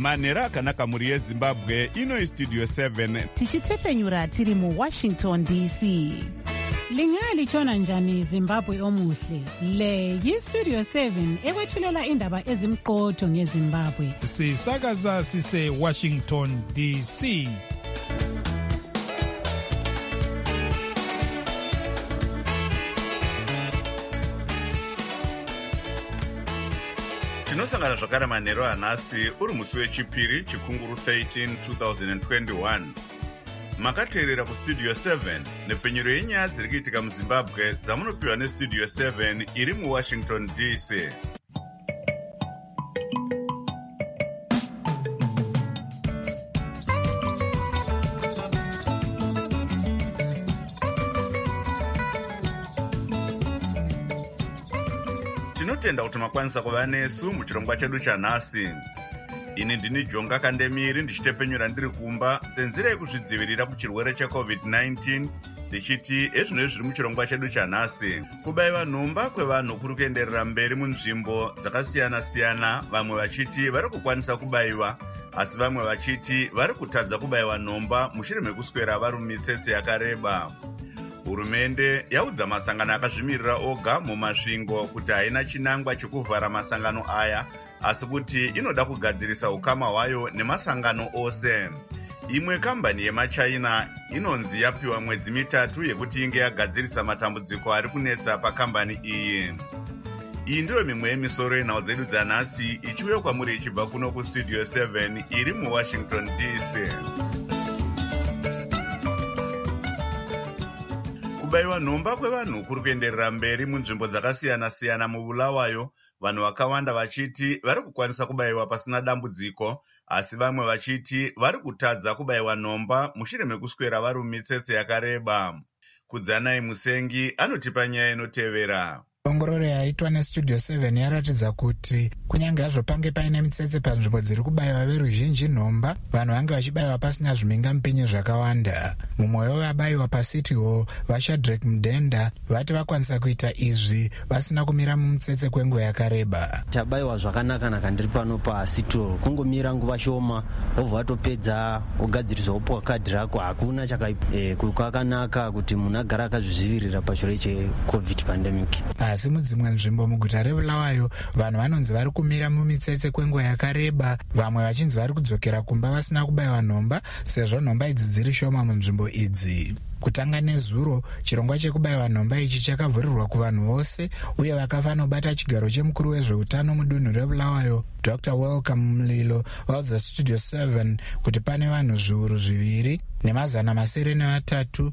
manhero akanaka mhuri yezimbabwe. Ino Studio 7 tichitefenyura tiri muWashington DC. Lingalitshona njani Zimbabwe omuhle? Le yiStudio 7 ekwethulela indaba ezimqotho ngeZimbabwe. Sisakaza sise Washington DC. tinosangana zvakare manhero anhasi uri musi wechipiri chikunguru 13 2021. Makateerera kuStudio 7 nepfenyuro yenyaya dziri kuitika muZimbabwe dzamunopiwa neStudio 7 iri muWashington DC. Tinotenda kuti makwanisa kuva nesu muchirongwa chedu chanhasi. Ini ndini Jonga Kandemiri ndichitefenyura ndiri kumba senzira yekuzvidzivirira kuchirwere cheCovid-19 ndichiti ezvino zviri muchirongwa chedu chanhasi. Kubayiwa nhomba kwevanhu kuri kuenderera mberi munzvimbo dzakasiyana-siyana, vamwe vachiti vari kukwanisa kubayiwa asi vamwe vachiti vari kutadza kubayiwa nhomba mushure mekuswera vari mumitsetse yakareba. Hurumende yaudza masangano akazvimirira oga mumasvingo kuti haina chinangwa chekuvhara masangano aya, asi kuti inoda kugadzirisa ukama hwayo nemasangano ose. Imwe kambani yemaChina inonzi yapiwa mwedzi 3 yekuti inge yagadzirisa matambudziko ari kunetsa pakambani iyi. Iyi ndiyo mimwe yemisoro yenhau dzedu dzanhasi ichiuya kwamuri ichibva kuno kuStudio 7 iri muWashington DC. Kubayiwa nhomba kwevanhu kuri kuenderera mberi munzvimbo dzakasiyana-siyana muBulawayo, vanhu vakawanda vachiti vari kukwanisa kubayiwa pasina dambudziko, asi vamwe vachiti vari kutadza kubayiwa nhomba mushure mekuswera vari mumitsetse yakareba. Kudzanai Musengi anotipa nyaya inotevera. Ongororo yaitwa neStudio 7 yaratidza kuti kunyange hazvo pange paine mitsetse panzvimbo dziri kubayiwa veruzhinji nhomba, vanhu vange vachibayiwa pasina zvimhingamupinyi zvakawanda. Mumwe wavabayiwa paCity Hall, vaShadrack Mudenda, vati vakwanisa kuita izvi vasina kumira mumutsetse kwenguva yakareba. Tabayiwa zvakanaka ndiri pano paCity Hall, kungomira nguva shoma wobva watopedza wogadziriswa wopiwa kadhi rako, hakuna chakaipa, kwakanaka kuti munhu agara akazvidzivirira pachirwere cheCovid pandemic. Asi mudzimwe nzvimbo muguta reBulawayo, vanhu vanonzi vari kumira mumitsetse kwenguva yakareba, vamwe vachinzi vari kudzokera kumba vasina kubayiwa nhomba sezvo nhomba idzi dziri shoma munzvimbo idzi. Kutanga nezuro, chirongwa chekubayiwa nhomba ichi chakavhurirwa kuvanhu vose, uye vakafanobata chigaro chemukuru wezveutano mudunhu reBulawayo, Dr. Welcome Mlilo, vaudza Studio 7 kuti pane vanhu zviuru 2 nemazana 903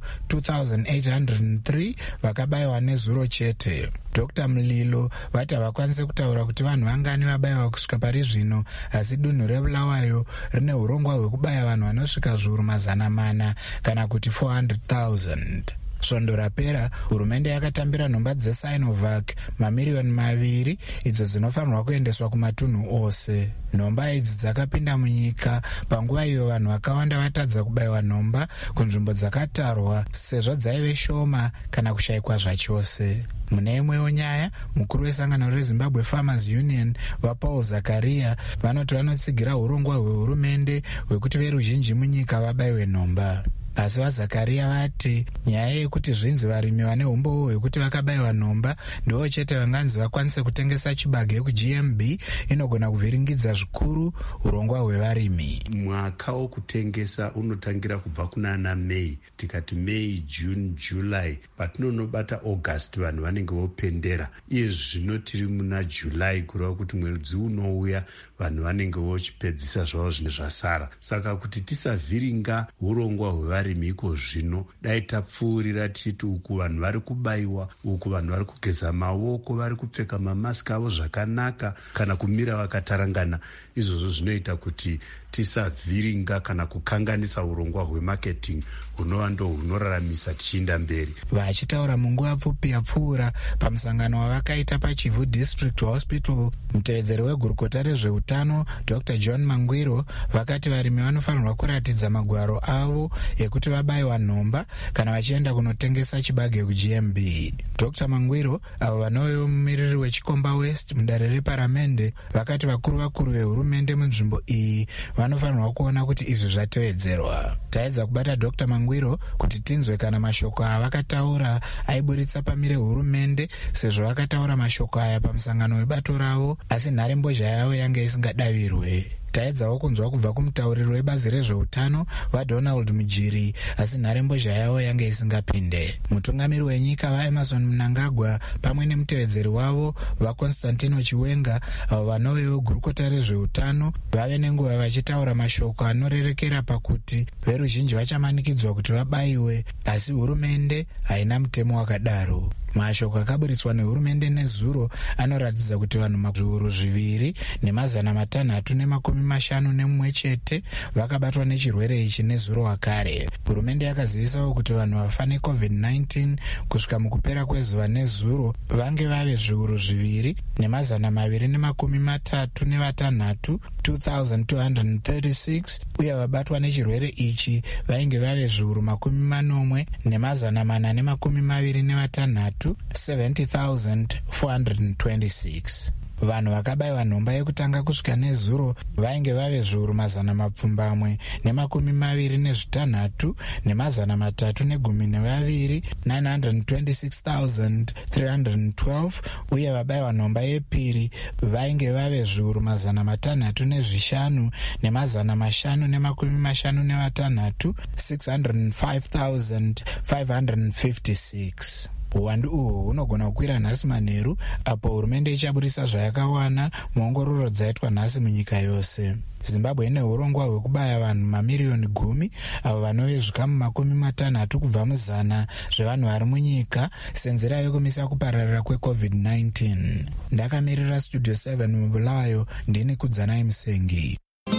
2803 vakabayiwa nezuro chete. Dr. Mlilo vati havakwanise kutaura kuti vanhu vangani vabayiwa kusvika pari zvino, asi dunhu reBulawayo rine urongwa hwekubaya vanhu vanosvika zviuru 400 kana kuti 400,000. Svondo rapera, hurumende yakatambira nhomba dzeSinovac mamiriyoni 2 idzo dzinofanirwa kuendeswa kumatunhu ose. Nhomba idzi dzakapinda munyika panguva iyo vanhu vakawanda vatadza kubayiwa nhomba kunzvimbo dzakatarwa sezvo dzaive shoma kana kushayikwa zvachose. Mune imwewo nyaya, mukuru wesangano reZimbabwe Farmers Union vaPaul Zakaria vanoti vanotsigira urongwa hwehurumende hwekuti veruzhinji munyika vabayiwe nhomba. Asi vaZakaria vati nyaya yekuti zvinzi varimi vane umbowo hwekuti vakabayiwa nhomba ndivo chete vanganzi vakwanise kutengesa chibage kuGMB inogona kuvhiringidza zvikuru urongwa hwevarimi. Mwaka wokutengesa unotangira kubva kunana Mei. Tikati Mei, June, July, patinonobata August vanhu vanenge vopendera. Iye zvino tiri muna July, kureva kuti mwedzi unouya vanhu vanenge vochipedzisa zvavo zvine zvasara. Saka kuti tisavhiringa urongwa hwevarimi iko zvino, dai tapfuurira tichiti uku vanhu vari kubayiwa, uku vanhu vari kugeza maoko, vari kupfeka mamasiki avo zvakanaka kana kumira vakatarangana, izvozvo zvinoita kuti tisavhiringa kana kukanganisa urongwa hwemarketing hunova ndo hunoraramisa tichiinda mberi. Vachitaura munguva pfupi yapfuura pamusangano wavakaita paChivu District Hospital, mutevedzeri wegurukota rezveutano Dr. John Mangwiro vakati varimi vanofanirwa kuratidza magwaro avo ekuti vabayiwa nhomba kana vachienda kunotengesa chibage kuGMB. Dr. Mangwiro avo vanovewo mumiriri weChikomba West mudare reparamende vakati vakuru vehurumende munzvimbo iyi vanofanirwa kuona kuti izvi zvatevedzerwa. Taedza kubata Dr. Mangwiro kuti tinzwe kana mashoko avakataura aiburitsa pamire hurumende, sezvo vakataura mashoko aya pamusangano webato ravo asi nharembozha yavo yange isingadavirwe. Taedzawo kunzwa kubva kumutauriri webazi rezveutano vaDonald Mujiri, asi nharembozha yavo yange isingapinde. Mutungamiri wenyika vaEmerson Mnangagwa pamwe nemutevedzeri wavo vaConstantino Chiwenga avo vanovewo gurukota rezveutano vave nenguva vachitaura mashoko anorerekera pakuti veruzhinji vachamanikidzwa kuti vabayiwe, asi hurumende haina mutemo wakadaro. Mashoko akaburitswa nehurumende nezuro anoratidza kuti vanhu zviuru 2,651 chete vakabatwa nechirwere ichi nezuro wakare. Hurumende yakazivisawo kuti vanhu vafa neCovid-19 kusvika mukupera kwezuva nezuro vange vave zviuru 2,236 2,236 uye vabatwa nechirwere ichi vainge vave zviuru 40,426 70,426. Vanhu vakabayiwa nhomba yekutanga kusvika nezuro vainge vave zviuru 226 312 926,312 uye vabayiwa nhomba yepiri vainge vave zviuru 305 556 605,556. Uwandu uhu hunogona kukwira nhasi manheru apo hurumende ichaburisa zvayakawana muongororo dzaitwa nhasi munyika yose. Zimbabwe ine urongwa hwekubaya vanhu mamiriyoni 10 avo vanove zvikamu 60 kubva muzana zvevanhu vari munyika senzira yekumisa kupararira kweCovid-19. Ndakamirira Studio 7 muBulawayo, ndini Kudzanai Musengi.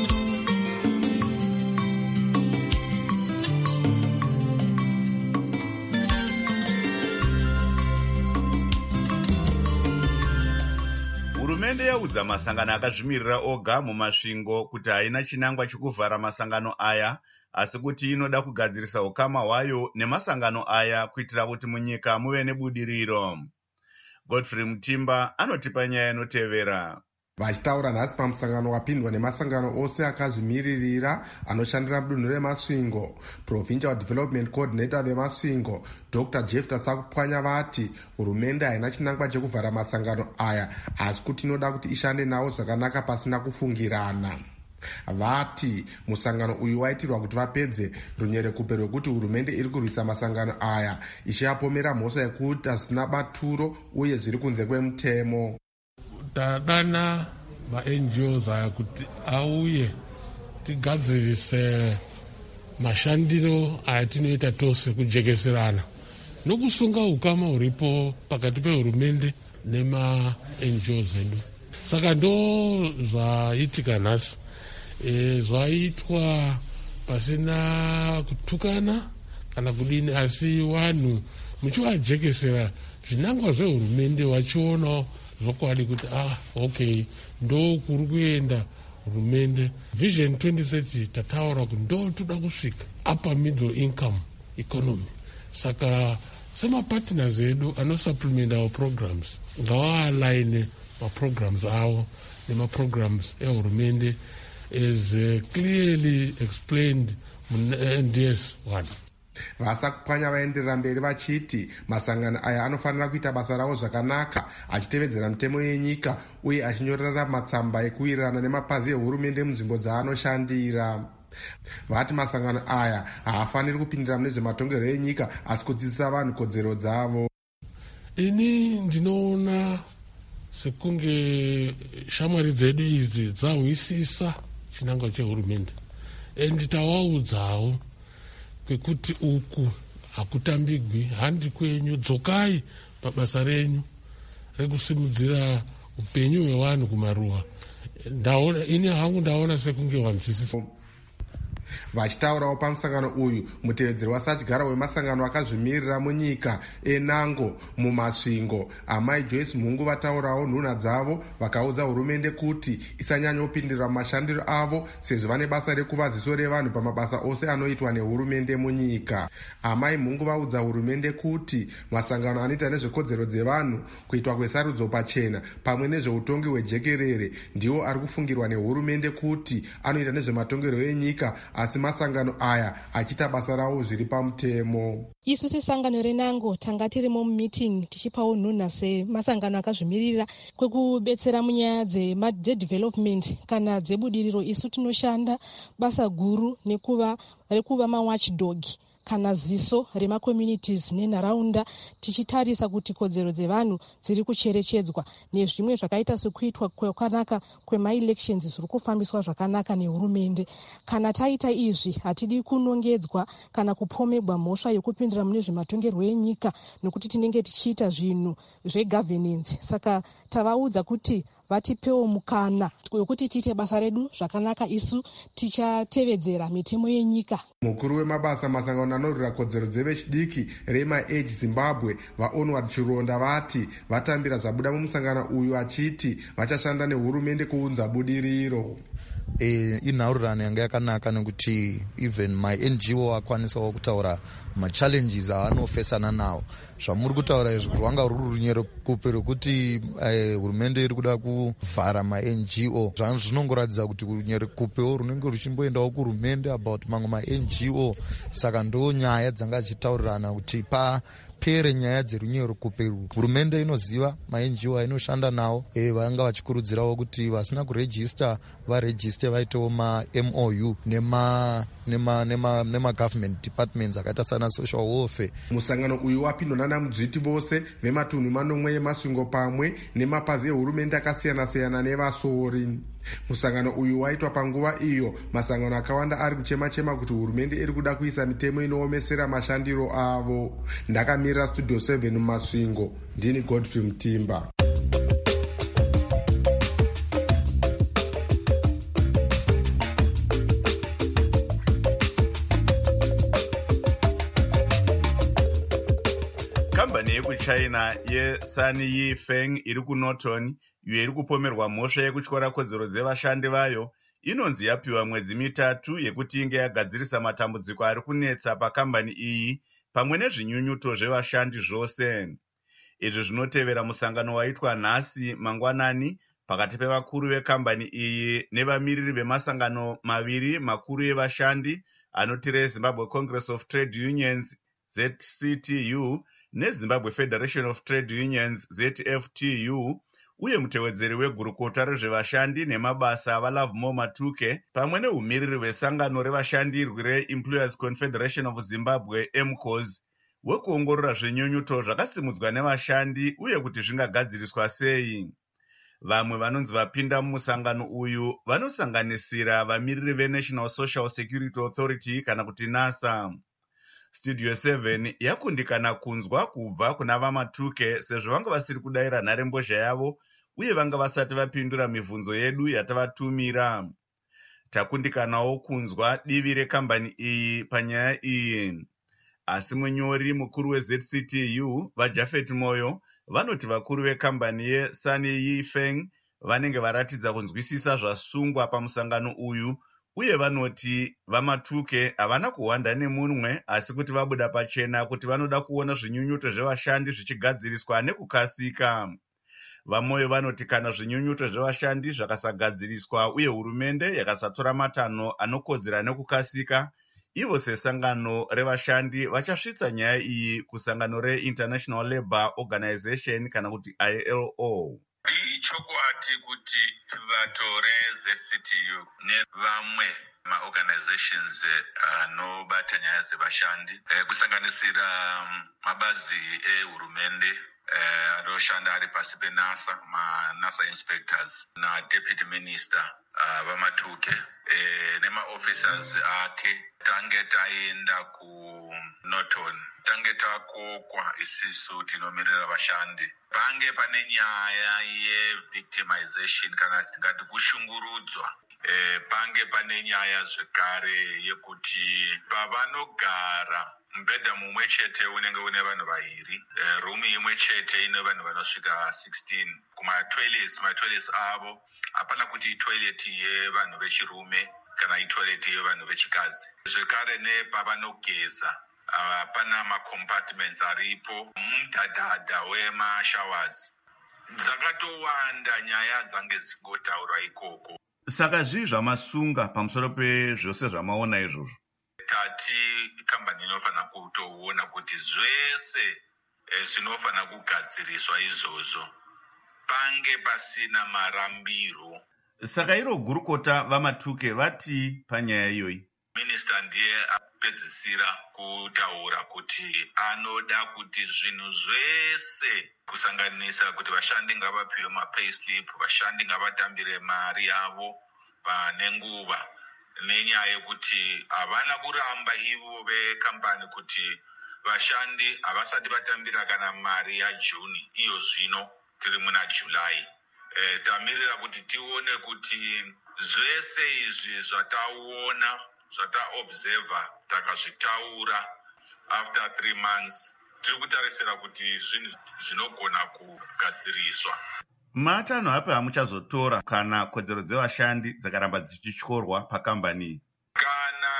Hurumende yaudza masangano akazvimirira oga mumasvingo kuti haina chinangwa chekuvhara masangano aya, asi kuti inoda kugadzirisa ukama hwayo nemasangano aya kuitira kuti munyika muve nebudiriro. Godfrey Mutimba anotipa nyaya inotevera. Vachitaura nhasi pamusangano wapindwa nemasangano ose akazvimiririra anoshandira mudunhu remasvingo, Provincial Development Coordinator vemasvingo Dr. Jefta Sakupwanya vati hurumende haina chinangwa chekuvhara masangano aya, asi kuti inoda kuti ishande nawo zvakanaka pasina kufungirana. Vati musangano uyu waitirwa kuti vapedze runyerekupe rwekuti hurumende iri kurwisa masangano aya ichiyapomera mhosva yekuti hazina baturo uye zviri kunze kwemutemo. Takana va-NGOs aya kuti auye tigadzirise mashandiro ayatinoita tose kujekeserana nokusunga ukama huripo pakati pehurumende nema-NGOs edu. Saka ndo zvaitika nhasi, zvaitwa pasina kutukana kana kudini, asi vanhu muchivajekesera zvinangwa zvehurumende vachionawo zvokwadi kuti okay, ndo kuri kuenda hurumende. Vision 2030 tataura kuti ndo toda kusvika upper middle income economy. Saka semapartners edu anosupplement our programs ngavaalign maprograms avo nemaprograms ehurumende as clearly explained NDS 1. Vasakupwanya vaenderera mberi vachiti masangano aya anofanira kuita basa ravo zvakanaka achitevedzera mitemo yenyika uye achinyorera matsamba ekuwirirana nemapazi ehurumende munzvimbo dzaanoshandira. Vati masangano aya haafaniri kupindira mune zvematongerwo enyika asi kudzidzisa vanhu kodzero dzavo. Ini ndinoona sekunge shamwari dzedu idzi dzahwisisa chinangwa chehurumende endi tawaudzawo kwekuti uku hakutambigwi, handi kwenyu, dzokai pabasa renyu rekusimudzira upenyu hwevanhu kumaruwa. ini hangu ndaona sekunge wanzwisisa. Vachitaurawo pamusangano uyu, mutevedzeri wasatyagara wemasangano akazvimirira munyika enango mumasvingo, amai Joyce Mhungu, vataurawo nhunha dzavo vakaudza hurumende kuti isanyanyopindira mashandiro avo sezvo vane basa rekuva ziso revanhu pamabasa ose anoitwa nehurumende munyika. Amai Mhungu vaudza hurumende kuti masangano anoita nezvekodzero dzevanhu, kuitwa kwesarudzo pachena pamwe nezveutongi hwejekerere ndiwo ari kufungirwa nehurumende kuti anoita nezvematongerwo enyika, asi masangano aya achiita basa rawo zviri pamutemo. Isu sesangano renango tanga tirimo mumeeting tichipawo nhunha semasangano akazvimirira kwekubetsera munyaya dzedevelopment kana dzebudiriro. Isu tinoshanda basa guru rekuva mawatchdog kana ziso remacommunities nenharaunda, tichitarisa kuti kodzero dzevanhu dziri kucherechedzwa nezvimwe zvakaita sekuitwa kwakanaka kwemaelections zviri kufambiswa zvakanaka nehurumende. Kana taita izvi hatidi kunongedzwa kana kupomegwa mhosva yekupindira mune zvematongerwo enyika nokuti tinenge tichiita zvinhu zvegovernance. Saka tavaudza kuti vatipewo mukana wekuti tiite basa redu zvakanaka, isu tichatevedzera mitemo yenyika. Mukuru wemabasa masangano anorwira kodzero dzevechidiki Rema Age Zimbabwe, vaOnward Chironda, vati vatambira zvabuda mumusangano uyu, achiti vachashanda nehurumende kuunza budiriro. Inhaurirano yanga yakanaka nekuti even my NGO akwanisawo kutaura machallenges avanofesana nawo. Zvamuri kutaura izvi rwanga ruri runyerekupe rwekuti hurumende iri kuda kuvhara ma-NGO. Zvinongoratidza kuti runyerekupewo runenge ruchimboendawo kuhurumende about mamwe ma-NGO. Saka ndo nyaya dzanga achitaurirana kuti pere nyaya dzerunyerekupe. Hurumende inoziva ma-NGO ainoshanda nawo, vanga vachikurudzirawo kuti vasina kurejista varejiste, vaitewo ma-MOU nema-government departments akaita sana social welfare. Musangano uyu wapindwa nana mudzviti vose vematunhu manomwe emasvingo pamwe nemapazi ehurumende akasiyana-siyana nevasori. Musangano uyu waitwa panguva iyo masangano akawanda ari kuchema-chema kuti hurumende iri kuda kuisa mitemo inoomesera mashandiro avo. Ndakamirira Studio 7 mumasvingo, ndini Godfrey Mutimba. Kambani yekuchina yeSan Yifeng iri kuNorton, iyo iri kupomerwa mhosva yekutyora kodzero dzevashandi vayo, inonzi yapiwa mwedzi 3 yekuti inge yagadzirisa matambudziko ari kunetsa pakambani iyi pamwe nezvinyunyuto zvevashandi zvose. Izvi zvinotevera musangano waitwa nhasi mangwanani pakati pevakuru vekambani iyi nevamiriri vemasangano maviri makuru evashandi anoti reZimbabwe Congress of Trade Unions ZCTU neZimbabwe Federation of Trade Unions ZFTU, uye mutevedzeri wegurukota rezvevashandi nemabasa vaLovemore Matuke pamwe neumiriri vesangano revashandi reEmployers Confederation of Zimbabwe MCOS, wekuongorora zvenyunyuto zvakasimudzwa nevashandi uye kuti zvingagadziriswa sei. Vamwe vanonzi vapinda mumusangano uyu vanosanganisira vamiriri veNational Social Security Authority kana kuti NASA. Studio 7 yakundikana kunzwa kubva kuna vaMatuke sezvo vanga vasiri kudayira nharembozha yavo uye vanga vasati vapindura mibvunzo yedu yatavatumira. Takundikanawo kunzwa divi rekambani iyi panyaya iyi. Asi munyori mukuru weZCTU vaJafet Moyo vanoti vakuru vekambani yeSan Yifeng vanenge varatidza kunzwisisa zvasungwa pamusangano uyu, uye vanoti vaMatuke havana kuhwanda nemunwe asi kuti vabuda pachena kuti vanoda kuona zvinyunyuto zvevashandi zvichigadziriswa nekukasika. Vamoyo vanoti kana zvinyunyuto zvevashandi zvakasagadziriswa uye hurumende yakasatora matanho anokodzera nekukasika, ivo sesangano revashandi vachasvitsa nyaya iyi kusangano reInternational Labour Organization kana kuti ILO. Ichokwadi kuti vatore ZCTU nevamwe maorganizations anobata nyaya dzevashandi kusanganisira mabazi ehurumende anoshanda ari pasi peNASA, maNASA inspectors naDeputy Minister vaMatuke nemaofficers ake. Tange taenda kuNorton, tange takokwa isisu tinomirira vashandi pange pane nyaya yevictimization kana tingati kushungurudzwa. Pange pane nyaya zvekare yekuti pavanogara mubhedha mumwe chete unenge une vanhu vaviri, rumu imwe chete ine vanhu vanosvika 16. Matoilets avo hapana kuti itoileti yevanhu vechirume kana itoileti yevanhu vechikadzi. Zvekare nepavanogeza hapana macompartments aripo, mudhadhadha wemashowers. Dzakatowanda nyaya dzange dzingotaurwa ikoko. Saka zvii zvamasunga pamusoro pezvose zvamaona izvozvo? Tati kambani inofanira kutoona kuti zvese zvinofanira kugadziriswa izvozvo pange pasina marambiro. Saka iro gurukota vamatuke vati panyaya iyoyi? Minista ndiye apedzisira kutaura kuti anoda kuti zvinhu zvese kusanganisa kuti vashandi ngavapiwe mapayslip, vashandi ngavatambire mari yavo panenguva, nenyaya yekuti havana kuramba ivo vekambani kuti vashandi havasati vatambira kana mari yaJuni. Iyo zvino tiri muna July. Tamirira kuti tione kuti zvese izvi zvataona, zvataobserva, takazvitaura after 3 months, tiri kutarisira kuti zvinhu zvinogona kugadziriswa. Matanho api hamuchazotora kana kodzero dzevashandi dzakaramba dzichityorwa pakambani iyi? Kana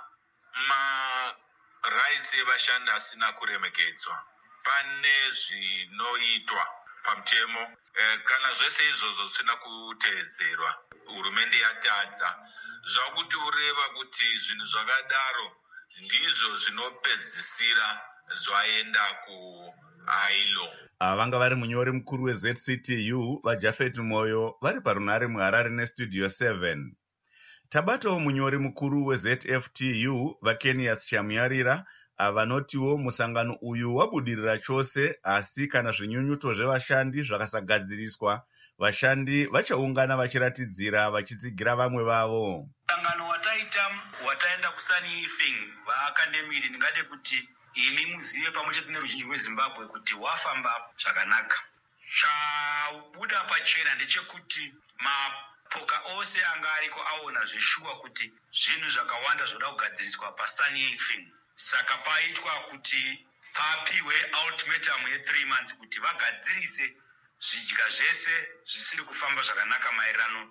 marights evashandi asina kuremekedzwa, pane zvinoitwa pamutemo. Kana zvese izvozvo zvisina kuteedzerwa, hurumende yatadza. Zvakuti ureva kuti zvinhu zvakadaro ndizvo zvinopedzisira zvaenda kuILO. Vanga vari munyori mukuru weZCTU vaJafet Moyo vari parunare muHarare neStudio 7. Tabatawo munyori mukuru weZFTU vaKenias Chamuyarira vanotiwo musangano uyu wabudirira chose, asi kana zvinyunyuto zvevashandi zvakasagadziriswa, vashandi vachaungana vachiratidzira vachitsigira vamwe vavo. Musangano wataenda kuSunny Ifing vaakandemiri, ndingade kuti imi muzive pamwechete neruzhinji rweZimbabwe kuti wafamba zvakanaka. Chabuda pachena ndechekuti mapoka ose anga ariko aona zveshuwa kuti zvinhu zvakawanda zvoda kugadziriswa paSunny Ifing. Saka paitwa kuti papiwe ultimatum ye3 months kuti vagadzirise zvidya zvese zvisiri kufamba zvakanaka maererano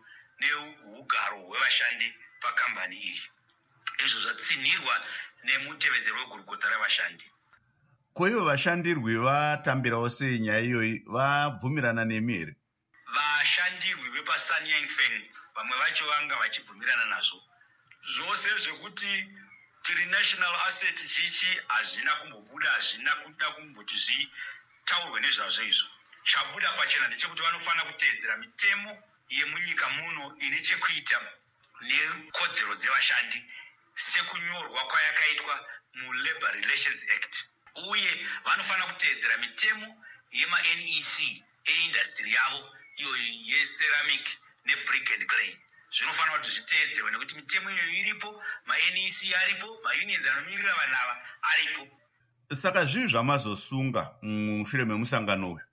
neugaro hwevashandi pakambani iyi. Izvo zvatsinirwa nemutevedzeri wegurukota revashandi. Koivo vashandirwi vatambirawo sei nyaya iyoyi, vabvumirana nemi here? Vashandirwi vepaSunny Ifing vamwe vacho vanga vachibvumirana nazvo. Zvose zvekuti tiri national asset chichi hazvina kumbobuda, hazvina kuda kumboti zvitaurwe nezvazvo izvo. Chabuda pachena ndechekuti vanofanira kuteedzera mitemo yemunyika muno ine chekuita nekodzero dzevashandi sekunyorwa kwayakaitwa muLabour Relations Act, uye vanofanira kuteedzera mitemo yemaNEC eindastry yavo iyo yeceramic nebrick and clay. Zvinofanira kuti zviteedzerwe nekuti mitemo iyoyo iripo, maNEC aripo, maunions anomirira vanhu ava aripo. Saka zvii zvamazosunga mushure memusangano uyu?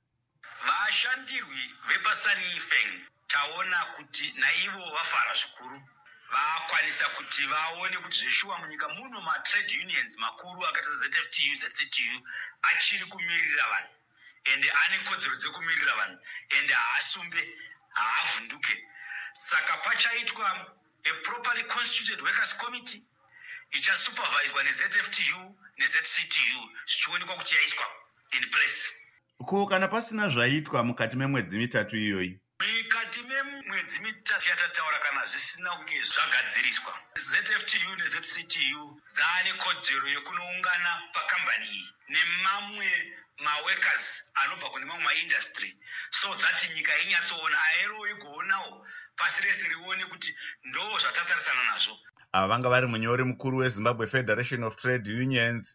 Vashandirwi vepaSunny Ifing taona kuti naivo vafara zvikuru, vakwanisa kuti vaone kuti zveshuwa munyika muno matrade unions makuru akaita ZFTU, ZCTU achiri kumirira vanhu ende ane kodzero dzekumirira vanhu ende haasumbe, haavhunduke. Saka pachaitwa a properly constituted workers committee ichasuperviswa neZFTU neZCTU zvichionekwa kuti yaiswa in place. Ko kana pasina zvaitwa mukati memwedzi mitatu iyoyi? Mikati memwedzi mitatu yatataura kana zvisina kunge zvagadziriswa, ZFTU neZCTU dzaane kodzero yekunoungana pakambani iyi nemamwe maworkers anobva kune mamwe maindustry, so that nyika inyatsoona aero igoonawo pasi rese rione kuti ndo zvatatarisana nazvo. Vanga vari munyori mukuru weZimbabwe Federation of Trade Unions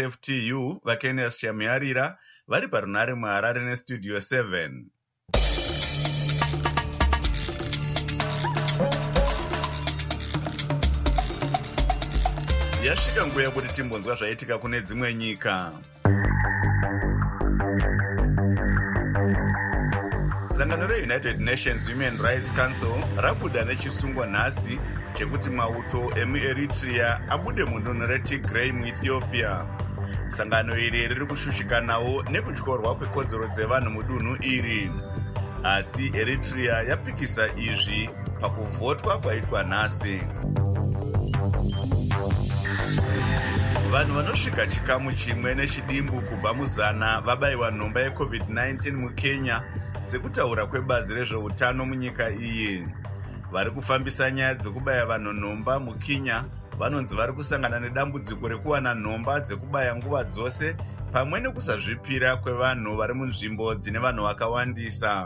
ZFTU vaKenias Chamuyarira vari parunare muHarare neStudio 7. Yasvika nguva yekuti timbonzwa zvaitika kune dzimwe nyika. sangano reunited nations women rights council rabuda nechisungwa nhasi chekuti mauto emueritrea abude mudunhu retigray muethiopia. Sangano iri riri kushushikanawo nekutyorwa kwekodzero dzevanhu mudunhu iri, asi Eritrea yapikisa izvi pakuvhotwa kwaitwa nhasi. Vanhu vanosvika chikamu chimwe nechidimbu kubva muzana vabayiwa nhomba yeCovid-19 muKenya sekutaura kwebazi rezveutano munyika iyi. Vari kufambisa nyaya dzekubaya vanhu nhomba muKenya vanonzi vari kusangana nedambudziko rekuwana nhomba dzekubaya nguva dzose pamwe nekusazvipira kwevanhu vari munzvimbo dzine vanhu vakawandisa.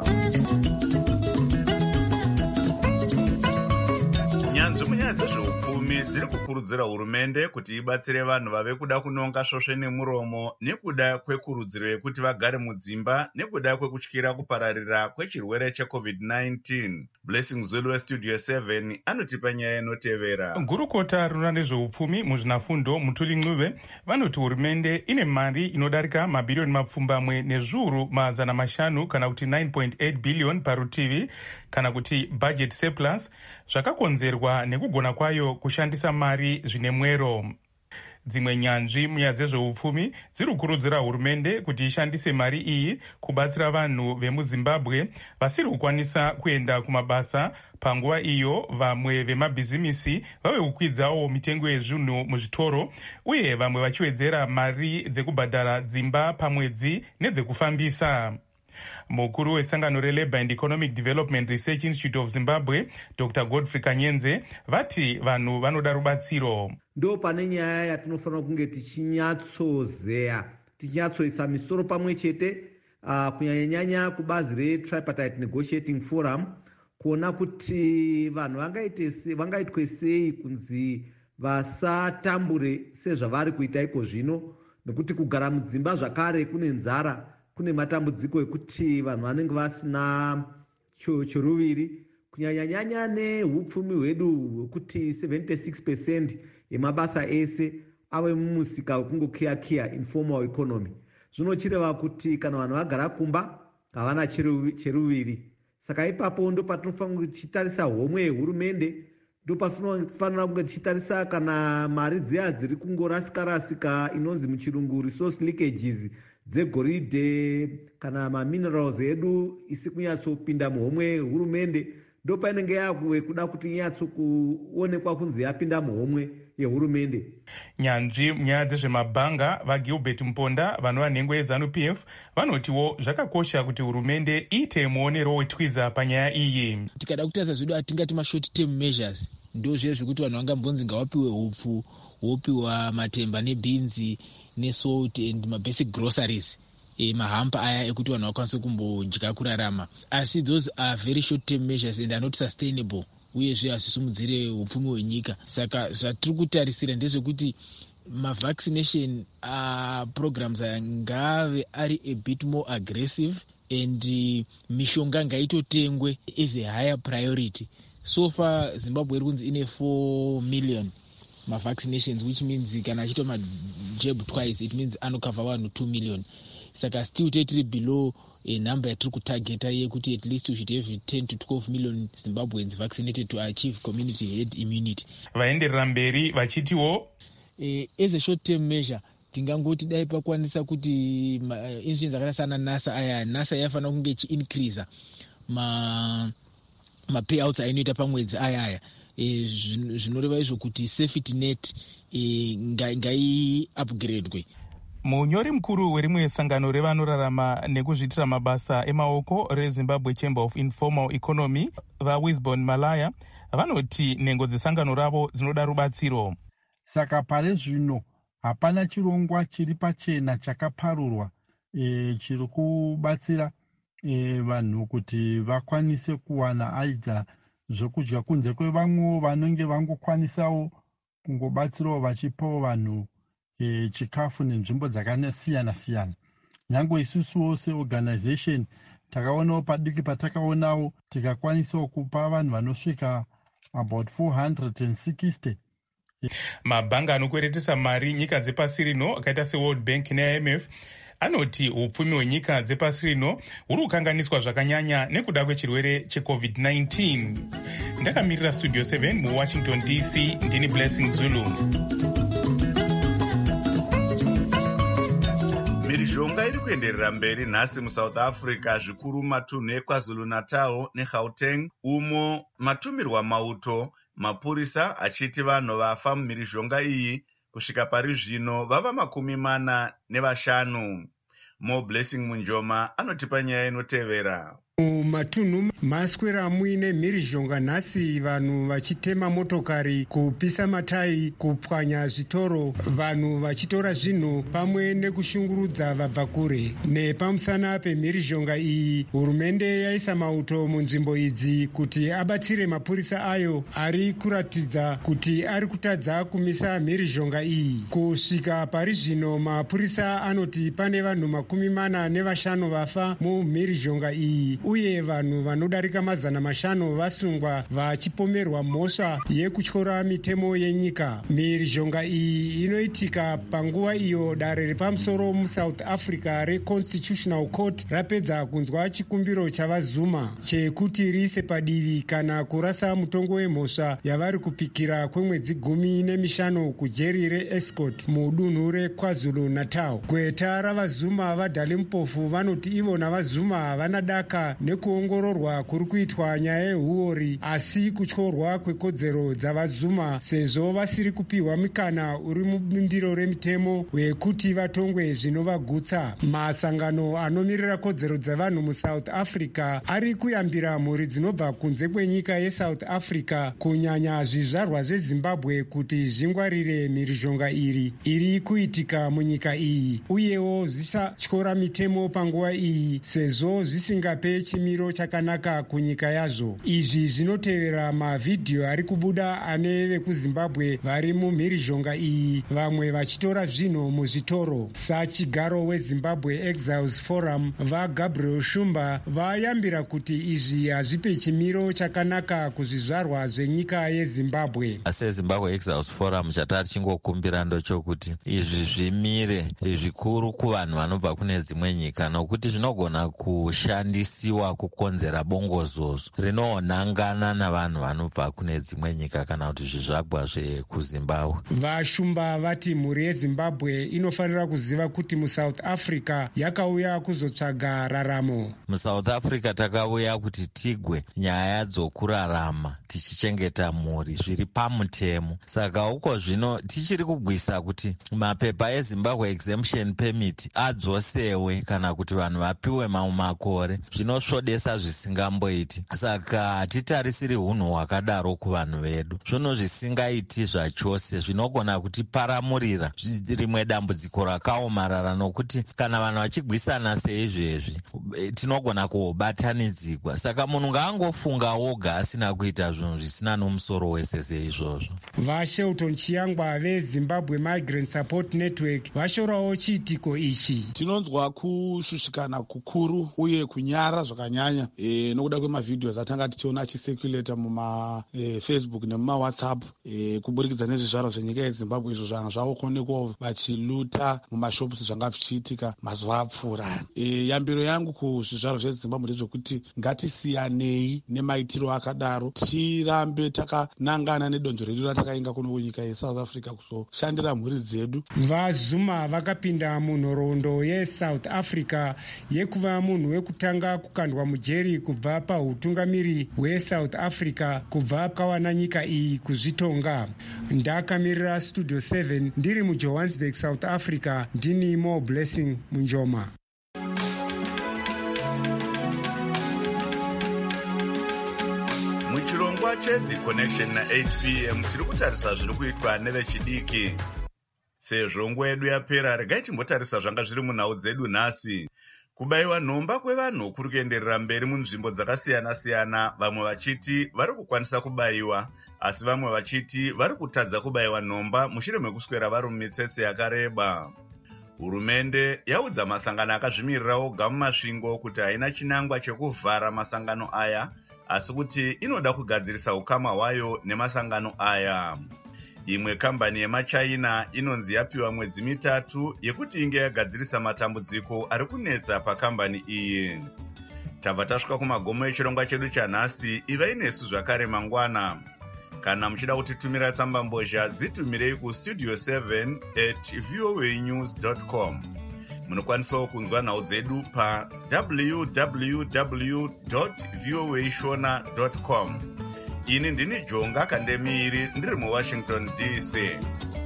Nyanzvi munyaya dzezveupfumi dziri kukurudzira hurumende kuti ibatsire vanhu vave kuda kunonga svosve nemuromo nekuda kwekurudziro yekuti vagare mudzimba nekuda kwekutyira kupararira kwechirwere cheCovid-19. Blessing Zulu weStudio 7 anotipa nyaya inotevera. Gurukota rinoona nezveupfumi muzvinafundo Mutuli Ncube vanoti hurumende ine mari inodarika mabhirioni mapfumbamwe nezviuru mazana mashanu kana kuti 9.8 billion parutivi kana kuti budget surplus, zvakakonzerwa nekugona kwayo kushandisa mari zvine mwero. Dzimwe nyanzvi munyaya dzezveupfumi dziri kukurudzira hurumende kuti ishandise mari iyi kubatsira vanhu vemuZimbabwe vasiri kukwanisa kuenda kumabasa, panguva iyo vamwe vemabhizimisi vave kukwidzawo mitengo yezvinhu muzvitoro uye vamwe vachiwedzera mari dzekubhadhara dzimba pamwedzi nedzekufambisa. Mukuru wesangano reLabour and Economic Development Research Institute of Zimbabwe, Dr. Godfrey Kanyenze, vati vanhu vanoda rubatsiro. Ndo pane nyaya yatinofanira kunge tichinyatsozeya, tichinyatsoisa misoro pamwe chete, kunyanya kubazi reTripartite Negotiating Forum, kuona kuti vanhu vangaitwe sei kunzi vasatambure sezvavari kuita iko zvino, nekuti kugara mudzimba zvakare kune nzara, kune matambudziko ekuti vanhu vanenge vasina choruviri, kunyanyanya neupfumi hwedu hwekuti 76% yemabasa ese ave mumusika wekungokiyakiya informal economy. Zvinochireva kuti kana vanhu vagara kumba havana cheruviri. Saka ipapo ndo patinofanira tichitarisa homwe yehurumende, ndo patinofanira kunge tichitarisa kana mari dziya dziri kungorasika inonzi muchirungu resource leakages dzegoridhe kana maminerals edu isi kunyatsopinda muhomwe hurumende, ndo painenge yakuwe kuda kuti inyatsokuonekwa kunzi yapinda muhomwe yehurumende. Nyanzvi munyaya dzezvemabhanga vaGilbert Mponda vanova nhengo yeZANU-PF vanotiwo zvakakosha kuti hurumende iite muonero wetwiza panyaya iyi. Tikada kutarisa zvedu atingati mashort term measures ndo zviye zvekuti vanhu vangambonzi ngawapiwe hupfu, wopiwa matemba nebinzi nesalt and mabasic groceries, mahampa aya ekuti vanhu vakwanise kumbodya kurarama. Asi those are very short term measures and are not sustainable, uyezve hazvisimudzire upfumi hwenyika. Saka zvatiri kutarisira ndezvekuti mavaccination programs aya ngave ari a bit more aggressive and mishonga ngaitotengwe as a higher priority. So far Zimbabwe iri kunzi ine 4 million vaccinations, which means kana achita majab twice it means anokava vanhu 2 million. Saka still tiri below a number yatiri kutargeta yekuti at least we should have 10 to 12 million Zimbabweans vaccinated to achieve community herd immunity. Vaenderera mberi vachitiwo as a short term measure tingangoti dai pakwanisa kuti institutions akaita sana NASA yafanira kunge ichi-increase mapayouts ainoita pamwedzi ayaya. Zvinoreva izvo kuti safety net ngai-upgradwe. Munyori mukuru werimwe sangano revanorarama nekuzviitira mabasa emaoko reZimbabwe Chamber of Informal Economy vaWisbon Malaya vanoti nhengo dzesangano ravo dzinoda rubatsiro. Saka pare zvino hapana chirongwa chiri pachena chakaparurwa chiri kubatsira vanhu kuti vakwanise kuwana aidha zvokudya kunze kwevamwewo vanenge vangokwanisawo kungobatsirawo vachipawo vanhu chikafu nenzvimbo dzakasiyana-siyana. Nyange isusuwo seorganization takaonawo padiki patakaonawo tikakwanisawo kupa vanhu vanosvika about 460. Mabhanga anokweretesa mari nyika dzepasi rino akaita seWorld Bank neIMF anoti upfumi hwenyika dzepasi rino huri kukanganiswa zvakanyanya nekuda kwechirwere cheCovid-19. Ndakamirira Studio 7 muWashington DC, ndini Blessing Zulu. Mhirizhonga iri kuenderera mberi nhasi muSouth Africa, zvikuru matunhu eKwaZulu-Natal neGauteng, umo matumirwa mauto mapurisa achiti vanhu vafa mumhirizhonga iyi kusvika pari zvino vava 45. Mo Blessing Munjoma anotipa nyaya inotevera. Mumatunhu maswera muine mhirizhonga nhasi, vanhu vachitema motokari, kupisa matayi, kupwanya zvitoro, vanhu vachitora zvinhu pamwe nekushungurudza vabva kure. Nepamusana pemhirizhonga iyi, hurumende yaisa mauto munzvimbo idzi kuti abatsire mapurisa ayo ari kuratidza kuti ari kutadza kumisa mhirizhonga iyi. Kusvika pari zvino mapurisa anoti pane vanhu 45 vafa mumhirizhonga iyi, uye vanhu vanodarika 500 vasungwa vachipomerwa mhosva yekutyora mitemo yenyika. Mhirizhonga iyi inoitika panguva iyo dare repamusoro muSouth Africa reConstitutional Court rapedza kunzwa chikumbiro chavazuma chekuti riise padivi kana kurasa mutongo wemhosva yavari kupikira kwemwedzi 15 kujeri reEscort mudunhu reKwaZulu-Natal. Gweta ravazuma vaDalimpofu vanoti ivo navazuma havana daka nekuongororwa kuri kuitwa nyaya yehuori, asi kutyorwa kwekodzero dzavazuma sezvo vasiri kupiwa mikana uri mubundiro remitemo wekuti vatongwe zvinovagutsa. Masangano anomirira kodzero dzavanhu muSouth Africa ari kuyambira mhuri dzinobva kunze kwenyika yeSouth Africa, kunyanya zvizvarwa zveZimbabwe, kuti zvingwarire mhirizhonga iri kuitika munyika iyi, uyewo zvisatyora mitemo panguva iyi sezvo zvisingape chimiro chakanaka kunyika yazvo. Izvi zvinotevera mavhidhiyo ari kubuda ane vekuZimbabwe vari mumhirizhonga iyi, vamwe vachitora zvinhu muzvitoro. Sachigaro weZimbabwe Exiles Forum vaGabriel Shumba vayambira kuti izvi hazvipe chimiro chakanaka kuzvizvarwa zvenyika yeZimbabwe. SeZimbabwe Exiles Forum chatari chingokumbira ndochokuti izvi zvimire zvikuru kuvanhu vanobva kune dzimwe nyika, nokuti zvinogona kushandisiwa kukonzera bongozozo rinoonangana navanhu vanobva kune dzimwe nyika kana kuti zvizvagwa zvekuZimbabwe. Vashumba vati mhuri yeZimbabwe inofanira kuziva kuti muSouth Africa yakauya kuzotsvaga raramo. MuSouth Africa takauya kuti tigwe nyaya dzokurarama tichichengeta mhuri zviri pamutemo. Saka uko zvino tichiri kugwisa kuti mapepa eZimbabwe Exemption Permit adzosewe kana kuti vanhu vapiwe mamwe makore, zvinosvodesa zvisingamboiti. Saka hatitarisiri unhu hwakadaro kuvanhu vedu. Zvinhu zvisingaiti zvachose zvinogona kutiparamurira rimwe dambudziko rakaomarara, nokuti kana vanhu vachigwisana seizvezvi tinogona kubatanidzigwa. Saka munhu ngaangofunga woga asina kuita zvinhu zvisina nomusoro wese seizvozvo. VaShelton Chiyangwa veZimbabwe Migrant Support Network vashorawo chiitiko ichi. Tinonzwa kushushikana kukuru uye kunyara zvakanyanya nokuda kwemavhidhios atanga tichiona achiseculator mumafacebook nemumawhatsapp kuburikidza nezvizvarwa zvenyika yeZimbabwe, izvo zvanga zvavaonekwawo vachiluta mumashops zvanga zvichiitika mazuva apfuura. Yambiro yangu kuzvizvarwa zveZimbabwe ndezvekuti ngatisiyanei nemaitiro akadaro, tirambe takanangana nedonzvo redu ratakainga kuno kunyika yeSouth Africa kuzoshandira mhuri dzedu. VaZuma vakapinda munhoroondo yeSouth Africa yekuva munhu wekutanga kukandwa mujeri kubva pautungamiri hweSouth Africa kubva kawana nyika iyi kuzvitonga. Ndakamirira Studio 7 ndiri muJohannesburg, South Africa, ndini Mo Blessing Munjoma. Muchirongwa cheThe Connection na8 PM tiri kutarisa zviri kuitwa nevechidiki. Sezvo nguva yedu yapera, regai timbotarisa zvanga zviri munhau dzedu nhasi. Kubayiwa nhomba kwevanhu kuri kuenderera mberi munzvimbo dzakasiyana-siyana, vamwe vachiti vari kukwanisa kubayiwa, asi vamwe vachiti vari kutadza kubayiwa nhomba mushure mekuswera vari mumitsetse yakareba. Hurumende yaudza masangano akazvimirira oga mumasvingo kuti haina chinangwa chekuvhara masangano aya, asi kuti inoda kugadzirisa ukama hwayo nemasangano aya. Imwe kambani yemaChina inonzi yapiwa mwedzi 3 yekuti inge yagadzirisa matambudziko ari kunetsa pakambani iyi. Tabva tasvika kumagomo echirongwa chedu chanhasi. Ivai nesu zvakare mangwana. Kana muchida kutitumira tsamba mbozha, dzitumirei kustudio 7@voanews.com. Munokwanisawo kunzwa nhau dzedu pa www.voashona.com. Ini ndini Jonga Kandemiri ndiri muWashington DC.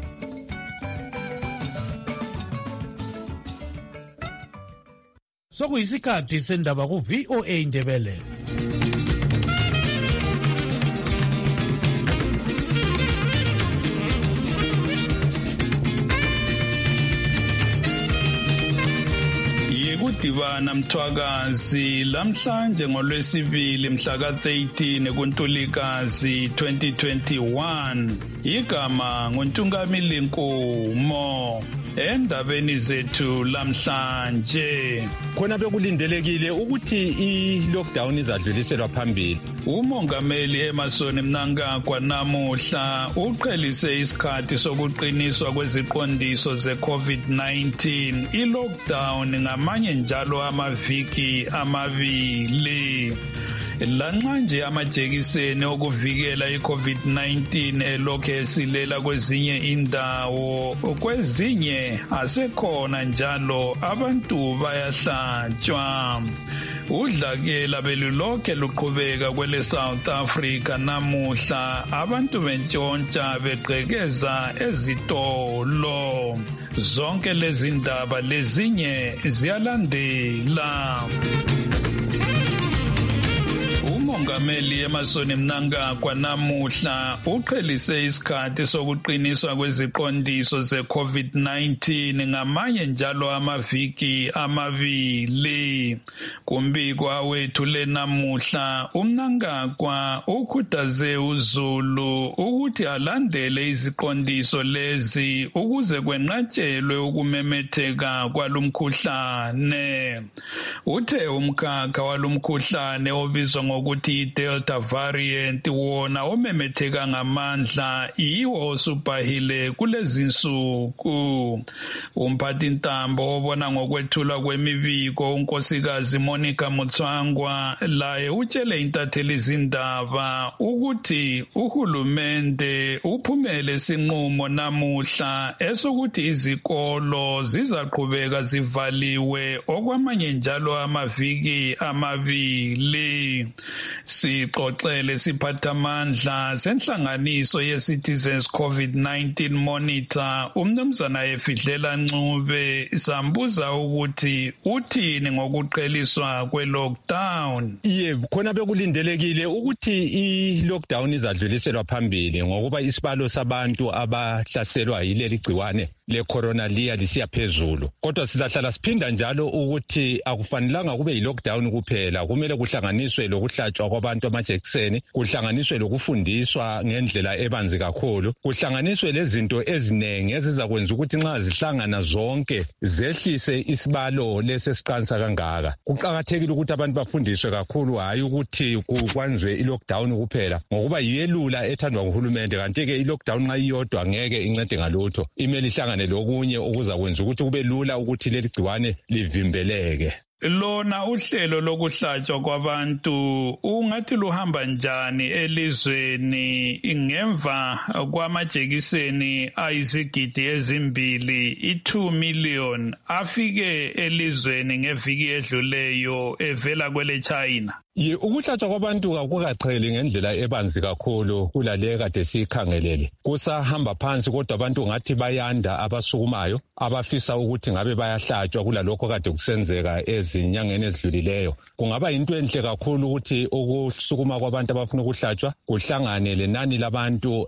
Sokuyisikhathi sendaba ku-VOA Indebele. Dibana Mthwakazi lamhlanje ngolwesibili mhla ka-13 kuNtulikazi 2021. Igama nguNtungamili Nkumo. Endabeni zethu lamhlanje, khona bekulindelekile ukuthi i-lockdown izadluliselwa phambili. Umongameli Emmerson Mnangagwa namuhla uqhelise isikhathi sokuqiniswa kweziqondiso ze-COVID-19 i-lockdown ngamanye njalo amaviki 2. Lanxa nje amajekiseni okuvikela i-COVID-19 elokhu esilela kwezinye indawo, kwezinye asekhona njalo abantu bayahlatshwa. Udlakela belulokhe luqhubeka kwele South Africa namuhla, abantu bentshontsha begqekeza ezitolo. Zonke lezi ndaba lezinye ziyalandela. Umongameli Emmerson Mnangagwa namuhla uqhelise isikhathi sokuqiniswa kweziqondiso ze-COVID-19 ngamanye njalo amaviki 2. Kumbiko awethule namuhla, uMnangagwa ukhuthaze uZulu ukuthi alandele iziqondiso lezi ukuze kwenqatshelwe ukumemetheka kwalumkhuhlane. Uthe umkhakha walumkhuhlane obizwa ngokuthi i-Delta variant wona omemetheka ngamandla yiwo osubhahile kulezi nsuku. Umphathintambo obona ngokwethulwa kwemibiko unkosikazi Monica Mutswangwa laye utshele intatheli izindaba ukuthi uhulumende uphumele isinqumo namuhla esokuthi izikolo zizaqhubeka zivaliwe okwamanye njalo amaviki 2. Sixoxele siphathamandla senhlanganiso ye-Citizens COVID-19 Monitor uMnumzana Efidlela Ncube sambuza ukuthi uthini ngokuqheliswa kwe-lockdown. Yebo, khona bekulindelekile ukuthi i-lockdown izadluliselwa phambili ngokuba isibalo sabantu abahlaselwa yileli gciwane le-corona liya lisiya phezulu. Kodwa sizahlala siphinda njalo ukuthi akufanelanga kube yi-lockdown kuphela, kumele kuhlanganiswe lokuhlatshwa kwabantu amajekiseni, kuhlanganiswe lokufundiswa ngendlela ebanzi kakhulu, kuhlanganiswe lezinto eziningi ezizakwenza ukuthi nxa zihlangana zonke zehlise isibalo lesesiqansa kangaka. Kuqakathekile ukuthi abantu bafundiswe kakhulu, hayi ukuthi kwanzwe i-lockdown kuphela ngokuba yiyelula ethandwa nguhulumende, kanti-ke i-lockdown nxa iyodwa ngeke incede ngalutho. Imele ihlangane lokunye okuzakwenza ukuthi kube lula ukuthi leli gciwane livimbeleke. Lona uhlelo lokuhlatshwa kwabantu ungathi luhamba njani elizweni ngemva kwamajekiseni ayizigidi 2, 2 million afike elizweni ngeviki edluleyo evela kwele China? Ukuhlatshwa kwabantu akukaqheli ngendlela ebanzi kakhulu kulale kade sikhangelele. Kusahamba phansi kodwa abantu ngathi bayanda abasukumayo abafisa ukuthi ngabe bayahlatshwa kulalokho kade kusenzeka ezinyangeni ezidlulileyo. Kungaba yinto enhle kakhulu ukuthi ukusukuma kwabantu abafuna ukuhlatshwa kuhlangane lenani labantu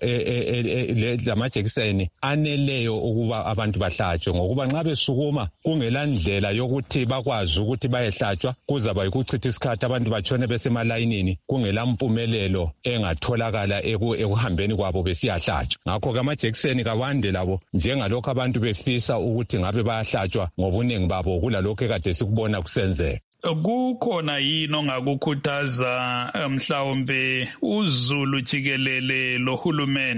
lamajekiseni aneleyo ukuba abantu bahlatshwe, ngokuba nxa besukuma kungela ndlela yokuthi bakwazi ukuthi bayehlatshwa kuzaba yikuchitha isikhathi abantu batshone besemalayinini kungela mpumelelo engatholakala ekuhambeni kwabo besiyahlatshwa. Ngakho amajekiseni kawande labo njengalokho abantu befisa ukuthi ngabe bayahlatshwa ngobuningi babo kulalokho kade sikubona kusenzeka. Kukhona yini ongakukhuthaza mhlawumbe uZulu jikelele lohulumende?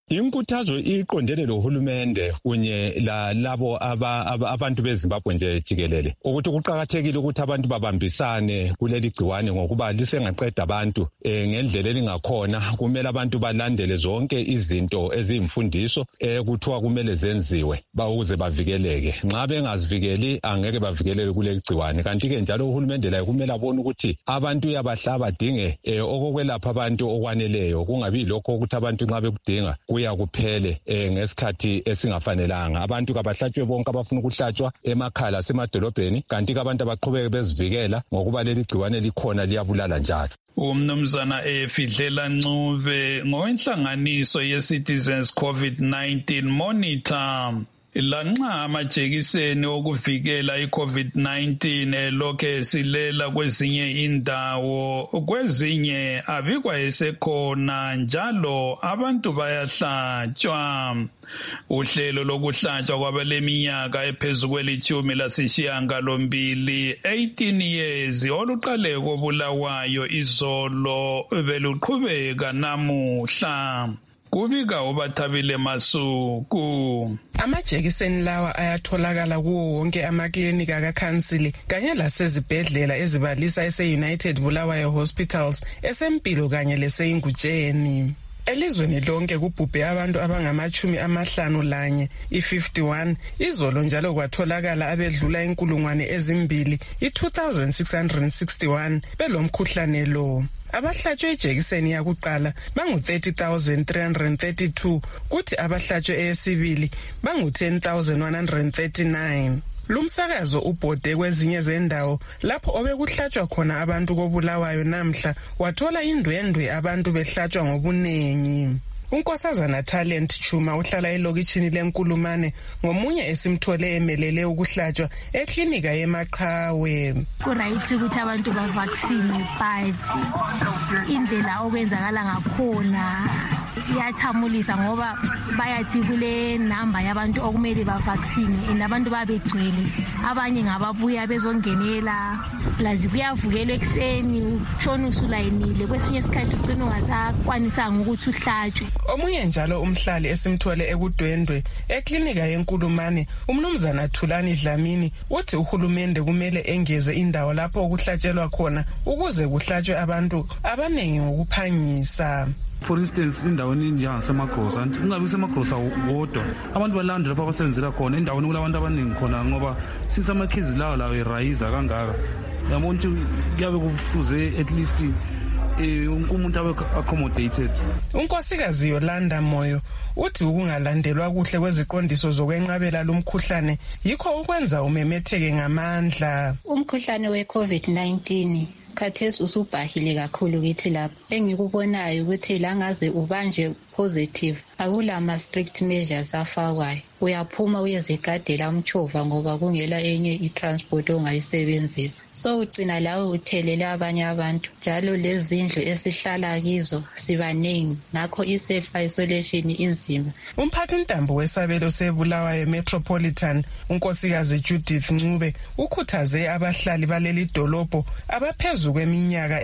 inkuthazo iqondene lohulumende kunye labo abantu beZimbabwe nje jikelele ukuthi kuqakathekile ukuthi abantu babambisane kuleli gciwane ngokuba lisengaqeda abantu ngendlela elingakhona. Kumele abantu balandele zonke izinto eziyimfundiso kuthiwa kumele zenziwe ukuze bavikeleke. Nxa bengazivikeli angeke bavikelele kuleli gciwane. Kanti-ke njalo uhulumende laye kumele abone ukuthi abantu uyabahlaba adinge okokwelapha abantu okwaneleyo, kungabi lokho ukuthi abantu nxa bekudinga kuya kuphele ngesikhathi esingafanelanga. Abantu kabahlatshwe bonke abafuna ukuhlatshwa emakhaya lasemadolobheni, kanti-ke abantu abaqhubeke bezivikela ngokuba leli gciwane likhona liyabulala njalo. Umnumzana Fidlela Ncube ngowenhlanganiso ye-Citizens COVID-19 Monitor. Lanxa amajekiseni okuvikela i-COVID-19 elokhe silela kwezinye indawo, kwezinye abikwa esekhona njalo abantu bayahlatshwa. Uhlelo lokuhlatshwa kwabaleminyaka ephezulu kwelitshumi lasishiyagalombili 18 years oluqale koBulawayo izolo beluqhubeka namuhla. Kubika uBathabile Masuku. Amajekiseni lawa ayatholakala kuwo wonke amaklinika kakhansili kanye lasezibhedlela ezibalisa ese-United Bulawayo Hospitals, esempilo kanye leseyingutsheni. Elizweni lonke kubhubhe abantu abangama-51, i-51. Izolo njalo kwatholakala abedlula 2,000, i-2,661 belomkhuhlane lo. Abahlatshwe ijekiseni yakuqala bangu-30,332 kuthi abahlatshwe eyesibili bangu-10,139. Lumsakazo ubhode kwezinye zendawo lapho obekuhlatshwa khona abantu koBulawayo namhla wathola indwendwe abantu behlatshwa ngobunengi. Unkosazana Talent Chuma uhlala elokitshini leNkulumane ngomunye esimthole emelele ukuhlatshwa eklinika yeMaqhawe. Kuright ukuthi abantu bavaccine but indlela okwenzakala ngakhona iyathamulisa ngoba bayathi kule number yabantu okumele bavaccine nabantu babegcwele, abanye ngababuya bezongenela lazi kuyavukelwa ekseni utshona usulayinile, kwesinye isikhathi ugcina ungasakwanisanga ukuthi uhlatshwe. Omunye njalo umhlali esimthole ekudwendwe eklinika yeNkulumane, umnumzana Thulani Dlamini, uthi uhulumende kumele engeze indawo lapho ukuhlatshelwa khona ukuze kuhlatshwe abantu abanengi ngokuphangisa. For instance, indaweni enjengasemagrosa, kungabi semagrosa wodwa, abantu balanda lapho abasebenzela khona, endaweni kulabantu abaningi khona ngoba since amakhizi lawo erayiza kangaka, yabona ukuthi kuyabe kufuze at least umuntu abe accommodated. Unkosikazi Yolanda Moyo uthi ukungalandelwa kuhle kweziqondiso zokwenqabela lumkhuhlane yikho ukwenza umemetheke ngamandla. Umkhuhlane we-COVID-19 khathesi usubhahile kakhulu kithi lapha. Engikubonayo ukuthi la ngaze ubanje positive akulama strict measures afakwayo. Uyaphuma uyezigadela umchova ngoba kungela enye i-transport ongayisebenzisa. So ugcina lawe uthelela abanye abantu. Njalo lezindlu esihlala kizo sibaningi, ngakho i-self isolation inzima. Umphathi ntambo wesabelo seBulawayo Metropolitan, unkosikazi Judith Ncube, ukhuthaze abahlali baleli dolobho abaphezu kweminyaka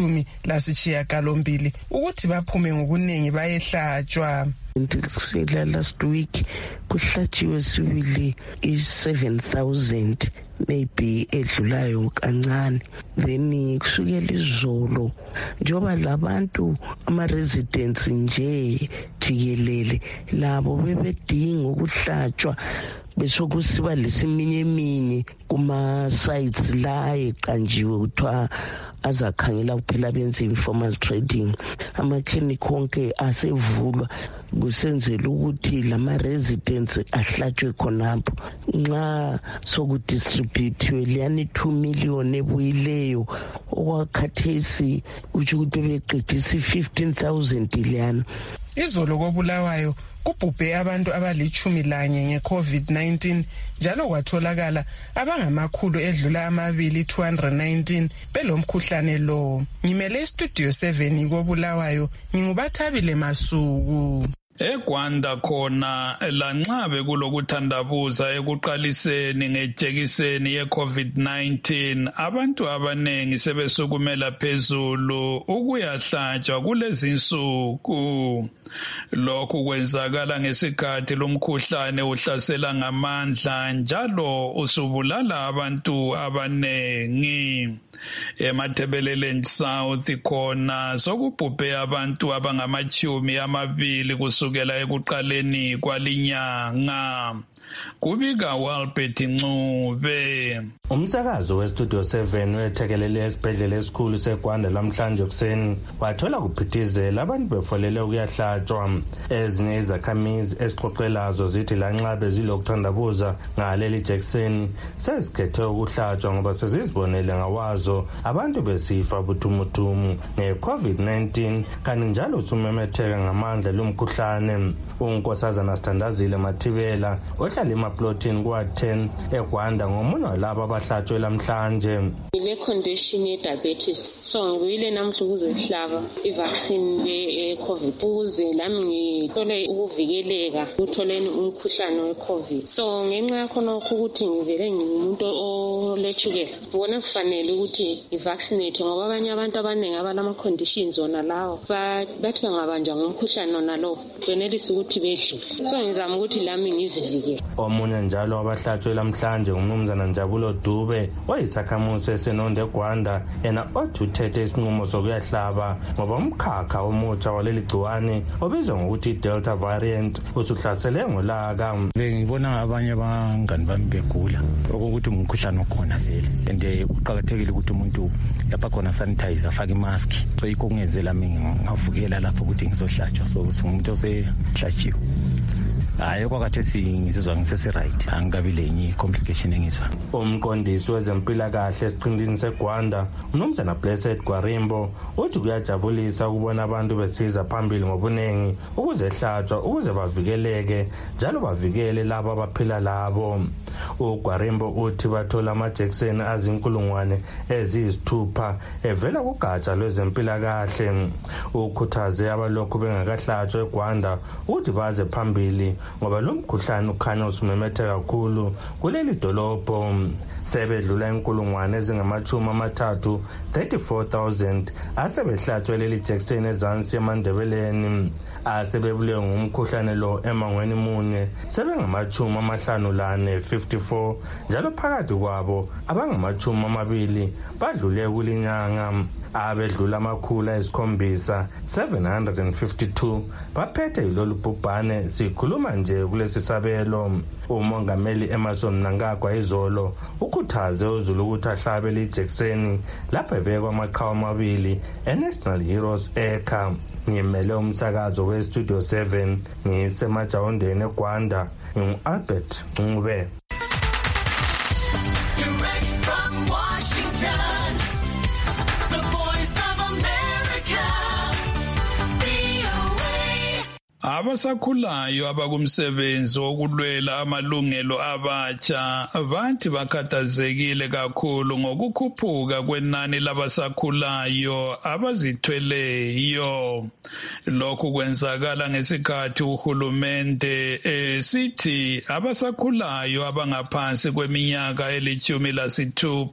12 ukuthi baphume ngokuningi bayehlatshwa. Last week kuhlatshiwe sibili 7,000 maybe edlulayo kancane, then kusukela izolo njoba labantu ama-residents nje jikelele labo bebedinga ukuhlatshwa besokusiba lesiminyeminya kuma-sites la eqanjiwe kuthiwa azakhangela kuphela benze informal trading. Amaklinikhi onke asevulwa kusenzela ukuthi lama-residents ahlatshwe khonapho. Nxa sokudistributhiwe liyani 2 million ebuyileyo okwakhathesi kutsho ukuthi bebeqedisa 15,000 liyana. Izolo koBulawayo kubhubhe abantu abali-11 nge-COVID-19 njalo kwatholakala abangamakhulu edlula 219 belomkhuhlane lo. Ngimele istudio 7 koBulawayo, nginguBathabile Masuku. eGwanda khona lanxa bekulokuthandabuza ekuqaliseni ngejekiseni ye-COVID-19 abantu abanengi sebesukumela phezulu ukuyahlatshwa kulezi nsuku. Lokhu kwenzakala ngesikhathi lumkhuhlane uhlasela ngamandla njalo usubulala abantu abanengi. EMatabeleland South khona sokubhubhe abantu abangama-20 kusukela ekuqaleni kwalinyanga. Kubika Walbert Ncube. Umsakazo weStudio 7 wethekelele esibhedlela esikhulu seGwanda lamhlanje kuseni wathola kuphithizela abantu befolele ukuyahlatshwa. Ezinye izakhamizi esixoxelazo zithi lanxa bezilokuthandabuza ngaleli jekiseni sezikhethe ukuhlatshwa ngoba sezizibonele ngawazo abantu besifa buthumuthum nge-COVID-19 kanti njalo usumemetheka ngamandla lomkhuhlane. uNkosazana Sithandazile Mathibela ohlala emaplotini kwa-10 eGwanda ngomunye walabo abahlatshwe lamhlanje. Ile-condition ye-diabetes, so ngiyile namhla ukuzohlaba i-vaccine ye-COVID ukuze lami ngithole ukuvikeleka ukutholeni umkhuhlane we-COVID. So ngenxa yakho nokho ukuthi ngivele ngimuntu olethukela, ngibona kufanele ukuthi i-vaccinate ngoba abanye abantu abaningi abalama-conditions wona lawo bathi bangabanjwa ngumkhuhlane wona lowo benelisa ukuthi bedlule. So ngizama ukuthi lami ngizivikele. Omunye njalo abahlatshwe lamhlanje ngumnumzana Njabulo Dube oyisakhamuzi esenonde eGwanda yena othi uthethe isinqumo sokuyahlaba ngoba umkhakha omutsha waleli gciwane obizwa ngokuthi Delta variant usuhlasele ngolaka. Ngibona abanye abangani bami begula ukuthi umkhuhlane okhona vele and uqhakathekile ukuthi umuntu lapha khona sanitizer afake imask. So yikho kungenzela mina ngavukela lapho ukuthi ngizohlatshwa so umuntu osehlatshiwe. Hayi kwakathe ngizizwa ngisese-right angikabi lenye complication engizwa. Umqondisi wezempilakahle esiqhingini seGwanda uMnumzana Blessed Gwarimbo uthi kuyajabulisa ukubona abantu besiza phambili ngobunengi ukuzehlatshwa ukuze bavikeleke njalo bavikele labo abaphila labo. uGwarimbo uthi bathola amajekiseni azinkulungwane eziyisithupha evela kugatsha lwezempilakahle. Ukhuthaze abalokhu bengakahlatshwa eGwanda ukuthi baze phambili ngoba lo mkhuhlane ukhanya usumemetheka kakhulu kuleli dolobho. Sebedlula inkulungwane ezingama-30 34,000 asebehlatshwe leli jekiseni ezansi eMandebeleni. Asebebulewe ngumkhuhlane lo emangweni munye sebengama-54 54 njalo phakathi kwabo abangama-20 badlule kulinyanga. Abedlula ama-752 baphethe yilolu bhubhane. Sikhuluma nje kulesi sabelo. Umongameli Emerson Mnangagwa izolo ukhuthaze uZulu ukuthi ahlabe lijekiseni lapho ebekwa amaqhawe amabili eNational Heroes Acre. Ngimele umsakazo weStudio 7 ngisemajawondeni eGwanda ngingu-Albert Ncube. Abasakhulayo abakumsebenzi wokulwela amalungelo abatsha bathi bakhathazekile kakhulu ngokukhuphuka kwenani labasakhulayo abazithweleyo. Lokhu kwenzakala ngesikhathi uhulumende sithi abasakhulayo abangaphansi kweminyaka eli-16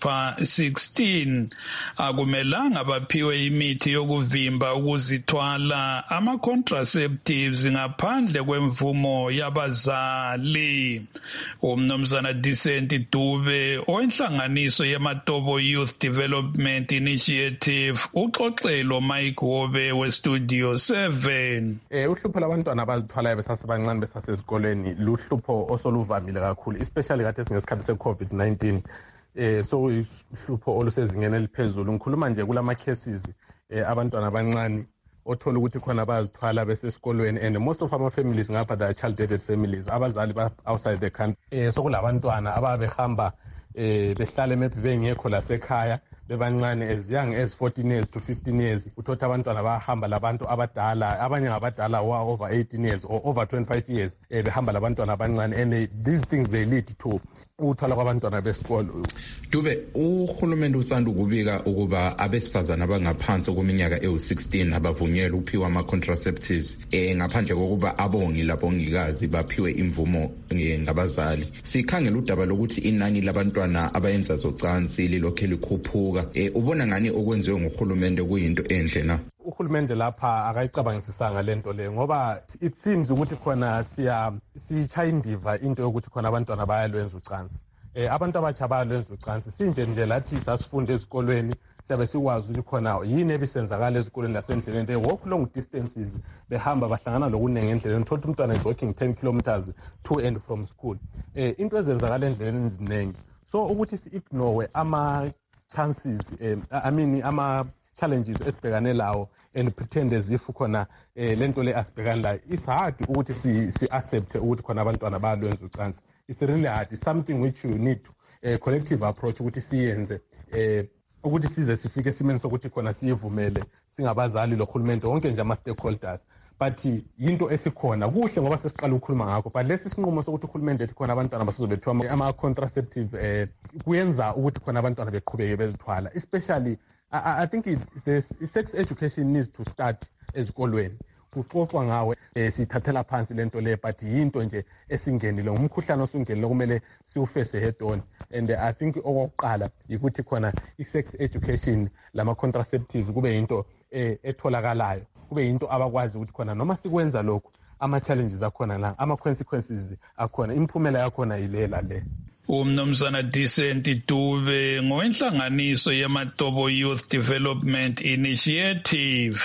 akumelanga baphiwe imithi yokuvimba ukuzithwala ama-contraceptives ngaphandle kwemvumo yabazali. Umnumzana Decent Dube owenhlanganiso yeMatobo Youth Development Initiative uxoxelo Mike Wobe weStudio 7. Uhlupho labantwana abazithwalayo besasebancane besasesikoleni luhlupho osoluvamile kakhulu, especially kade singesikhathi se-COVID-19. So uhlupho olusezingeni eliphezulu. Ngikhuluma nje kulama cases abantwana abancane othola ukuthi khona bazithwala besesikolweni, and most of our families ngapha they are child-dated families, abazali outside the country. So kulabantwana ababehamba behlale maybe bengekho lasekhaya bebancane as young as 14 years to 15 years. Uthola abantwana bahamba labantu abadala, abanye ngabadala over 18 years or over 25 years behamba labantwana abancane, and these things they lead to ukuthwala kwabantwana besikolo. Dube uhulumende usanda ukubika ukuba abesifazana abangaphansi kweminyaka ewu16 abavunyelwe ukuphiwa ama-contraceptives ngaphandle kokuba abongi labongikazi baphiwe imvumo ngabazali. Sikhangela udaba lokuthi inani labantwana abayenza zocansi lilokhe likhuphuka. Ubona ngani okwenziwe nguhulumende kuyinto enhle na? Uhulumende lapha akayicabangisisanga lento le ngoba it seems ukuthi khona siyitshaya indiva into yokuthi khona abantwana bayalwenza ucansi. Abantu abatsha bayalwenza ucansi sinje nje lathi sasifunde ezikolweni siyabe sikwazi ukuthi khona yini ebisenzakala ezikolweni lasendleleni. They walk long distances, behamba bahlangana lokunenge endleleni. Thola umntwana is walking 10 kilometers to and from school. Into ezenzakala endleleni eziningi. So ukuthi si-ignore ama-chances, ama-challenges esibhekane lawo and pretend as if khona lento le asibhekane layo. It's hard ukuthi si-accept ukuthi khona abantwana bayalwenza ucansi. It's really hard. It's something which you need a collective approach ukuthi siyenze ukuthi size sifike esimeni sokuthi khona siyivumele singabazali lohulumende wonke nje ama-stakeholders. But yinto esikhona kuhle ngoba sesiqala ukukhuluma ngakho, but lesi sinqumo sokuthi uhulumende ethi khona abantwana basizobethiwa ama-contraceptive kuyenza ukuthi khona abantwana beqhubeke bezithwala. Especially I think the sex education needs to start ezikolweni. Kuxoxwa ngawe sithathela phansi lento le, but yinto nje esingenile umkhuhlane osungenile kumele siufese head on. And I think okokuqala ukuthi khona i-sex education lama-contraceptives kube yinto etholakalayo, kube yinto abakwazi ukuthi khona noma sikwenza lokhu ama-challenges akhona la, ama-consequences akhona, imiphumela yakhona yilela le. Umnumzana Decent Dube ngowenhlanganiso yamaTobo Youth Development Initiative.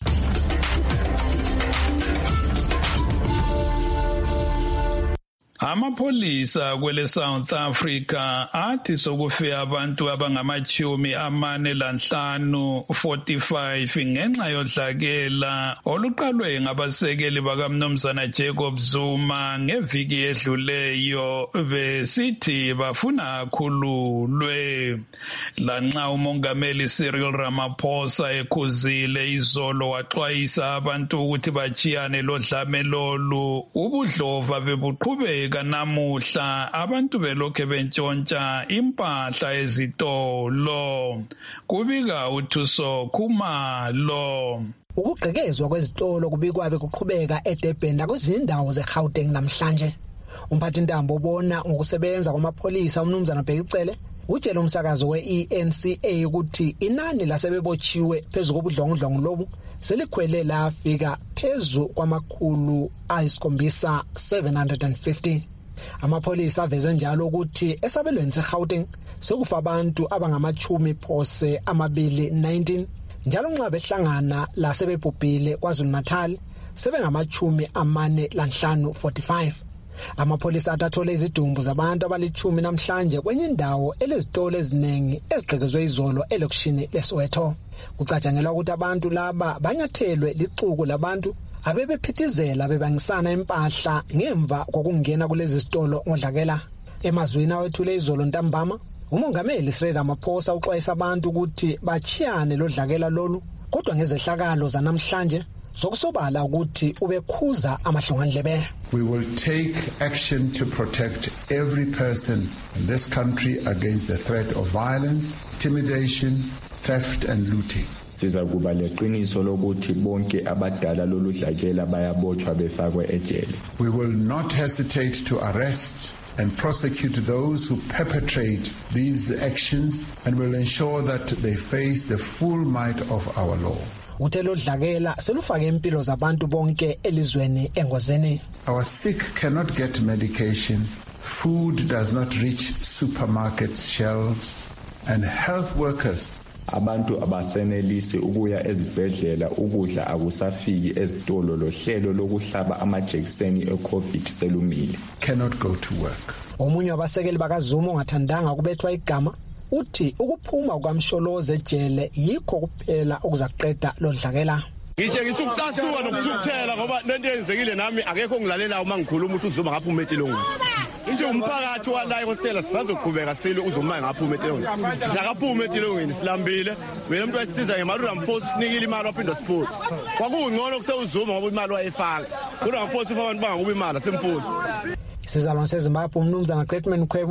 Amapolisa kwele South Africa athi sokufe abantu abangama-45 ngenxa yodlakela oluqalwe ngabasekeli bakamnumzana Jacob Zuma ngeviki edluleyo besithi bafuna akhululwe. Lanxa umongameli Cyril Ramaphosa ekhuzile izolo waxwayisa abantu ukuthi bachiyane lodlame lolu, ubudlova bebuqhubeka namuhla abantu belokhe bentshontsha impahla ezitolo. Kubika uThuso Khumalo. Ukugqekezwa kwezitolo kubikwa bekuqhubeka eDurban nakwezindawo zeGauteng namhlanje. Umphathintambo ubona ngokusebenza kwamapolisa umnumzana Bhekicele utshela umsakazo we-ENCA ukuthi inani lasebebotshiwe phezu kobudlongudlongo lobu selikhwele lafika phezu kwamakhulu ayisikhombisa 750. Amapolisa aveze njalo ukuthi esabelweni seGauteng sekufa abantu abangama-19 njalo nxa behlangana lasebebhubhile KwaZulu Natal sebengama-45. Amapolisa atathole izidumbu zabantu abali-10 namhlanje kwenye indawo elezitolo eziningi ezigqekezwe izolo elokishini leSoweto. Kucatshangelwa ukuthi abantu laba banyathelwe lixuku labantu abebephithizela bebangisana impahla ngemva kokungena kulezi zitolo ngodlakela. Emazwini awethule izolo ntambama, umongameli Cyril Ramaphosa uxwayisa abantu ukuthi bachiyane lodlakela lolu, kodwa ngezehlakalo zanamhlanje sokusobala ukuthi ubekhuza amahlongandlebe. We will take action to protect every person in this country against the threat of violence, intimidation, theft and looting. Siza kuba leqiniso lokuthi bonke abadala lolu dlakela bayabotshwa befakwe ejele. We will not hesitate to arrest and prosecute those who perpetrate these actions and will ensure that they face the full might of our law. Utelo dlakela selufake impilo zabantu bonke elizweni engozeni. Our sick cannot get medication, food does not reach supermarket shelves, and health workers abantu abasenelisi ukuya ezibhedlela, ukudla akusafiki ezitolo, lohlelo lokuhlaba amajekiseni eCovid selumile. Cannot go to work. Omunye wabasekeli bakaZuma ongathandanga kubethwa igama uthi ukuphuma kwamsholoze ejele yikho kuphela okuzaqeda lodlakela. Ngitshengisa ukucasuka nokuthukuthela ngoba lento yenzekile nami akekho ngilalela uma ngikhuluma ukuthi uZuma ngaphuma etilongweni. Umphakathi wala eHostela sisazoqhubeka sile uZuma ngaphuma etilongweni. Siyakaphuma etilongweni silambile. Wena umuntu wayisiza ngemali uRamaphosa sinikile imali waphinda support. Kwakungcono kuseUZuma ngoba imali wayefaka. uRamaphosa abantu bangakuba imali asemfundo. Isizalwane seZimbabwe umnumzana Greatman Khwebu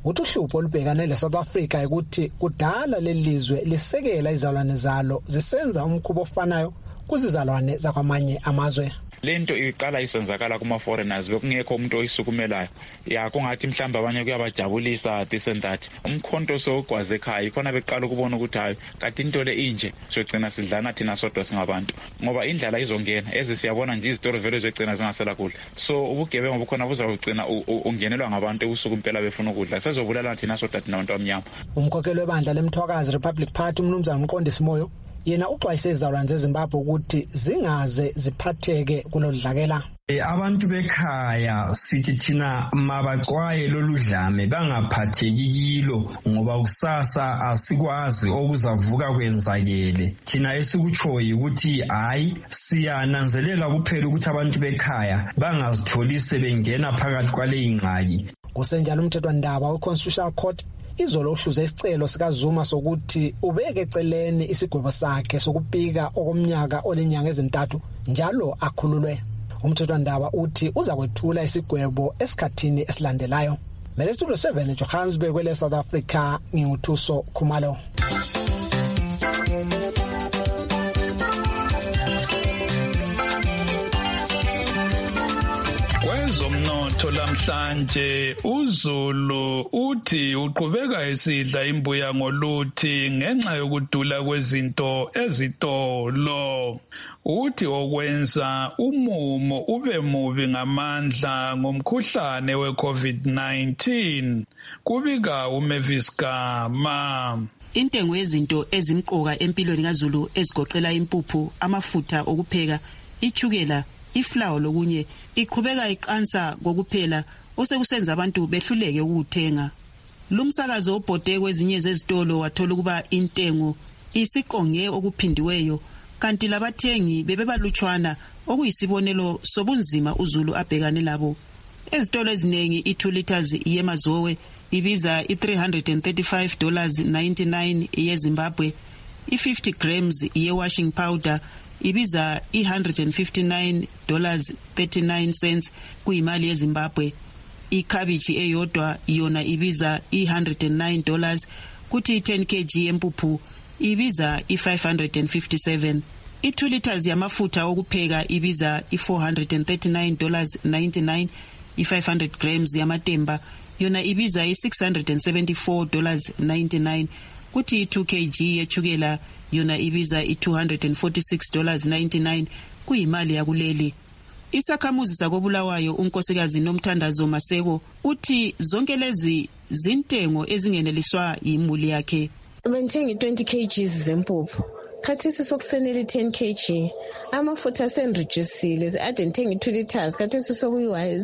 uthi uhlupho olubhekane leSouth Africa ukuthi kudala lelizwe lisekela izalwane zalo zisenza umkhubo ofanayo kuzizalwane zakwamanye amazwe. Lento iqala isenzakala kuma foreigners bekungekho umuntu oyisukumelayo ya kungathi mhlamba abanye kuyabajabulisa this and that umkhonto sogwaze ekhaya ikhona beqala ukubona ukuthi hayi kanti into le inje sogcina sidlana thina sodwa singabantu ngoba indlala izongena siyabona nje izitori vele zogcina zingasela kudla so ubugebengu bukhona buzawugcina ungenelwa ngabantu ebusuku impela befuna ukudla sezobulala thina sodwa thina abantu abanyama. Umkhokheli webandla leMthwakazi Republic Party uMnumzana Mqondisi Moyo yena uxwayise izalwane zeZimbabwe ukuthi zingaze ziphatheke kulodlakela. Abantu bekhaya sithi thina mabacwaye loludlame bangaphatheki kilo ngoba kusasa asikwazi okuzavuka kwenzakele. Thina esikutshoyi ukuthi hayi siyananzelela kuphela ukuthi abantu bekhaya bangazitholi sebengena phakathi kwale ingxaki. Kusenjalo umthethwandaba weConstitutional Court izolo uhluze isicelo sikaZuma sokuthi ubeke eceleni isigwebo sakhe sokupika okomnyaka olinyanga ezintathu njalo akhululwe. Umthethwandaba uthi uza kwethula isigwebo esikhathini esilandelayo. Melethulo 7 Johannesburg kwele South Africa nginguthuso Khumalo. Kwezomnotho lamhlanje uZulu uthi uqhubeka esidla imbuya ngoluthi ngenxa yokudula kwezinto ezitolo. Uthi okwenza umumo ube mubi ngamandla ngomkhuhlane weCovid-19 kubika uMavis Gama. Intengo yezinto ezimqoka empilweni kaZulu ezigoqela impuphu, amafutha okupheka, ichukela, iflour lokunye iqhubeka iqansa kokuphela osekusenza abantu behluleke ukuthenga. Lumsakazo obhode kwezinye zezitolo wathola ukuba intengo isiqonge okuphindiweyo kanti labathengi bebebalutshwana okuyisibonelo sobunzima uZulu abhekane labo. Ezitolo ezinengi i2 liters yemazowe ibiza $335.99 yeZimbabwe, i50 grams ye-washing powder ibiza $159.39 kuyimali yeZimbabwe. Ikhabiji eyodwa yona ibiza $109 kuthi 10 kg yempuphu ibiza $557. I2 liters yamafutha okupheka ibiza $439.99. I500 grams yamatemba yona ibiza $674.99 kuthi 2 kg yechukela yona ibiza $246.99 kuyimali yakuleli. Isakhamuzi sakobulawayo unkosikazi Nomthandazo Maseko uthi zonke lezi zintengo ezingeneliswa imuli yakhe. Benthenga 20 kg zempuphu khathesi sokusenele 10 kg amafutha senreducile ade ngithenga 2 liters khathesi sokuyi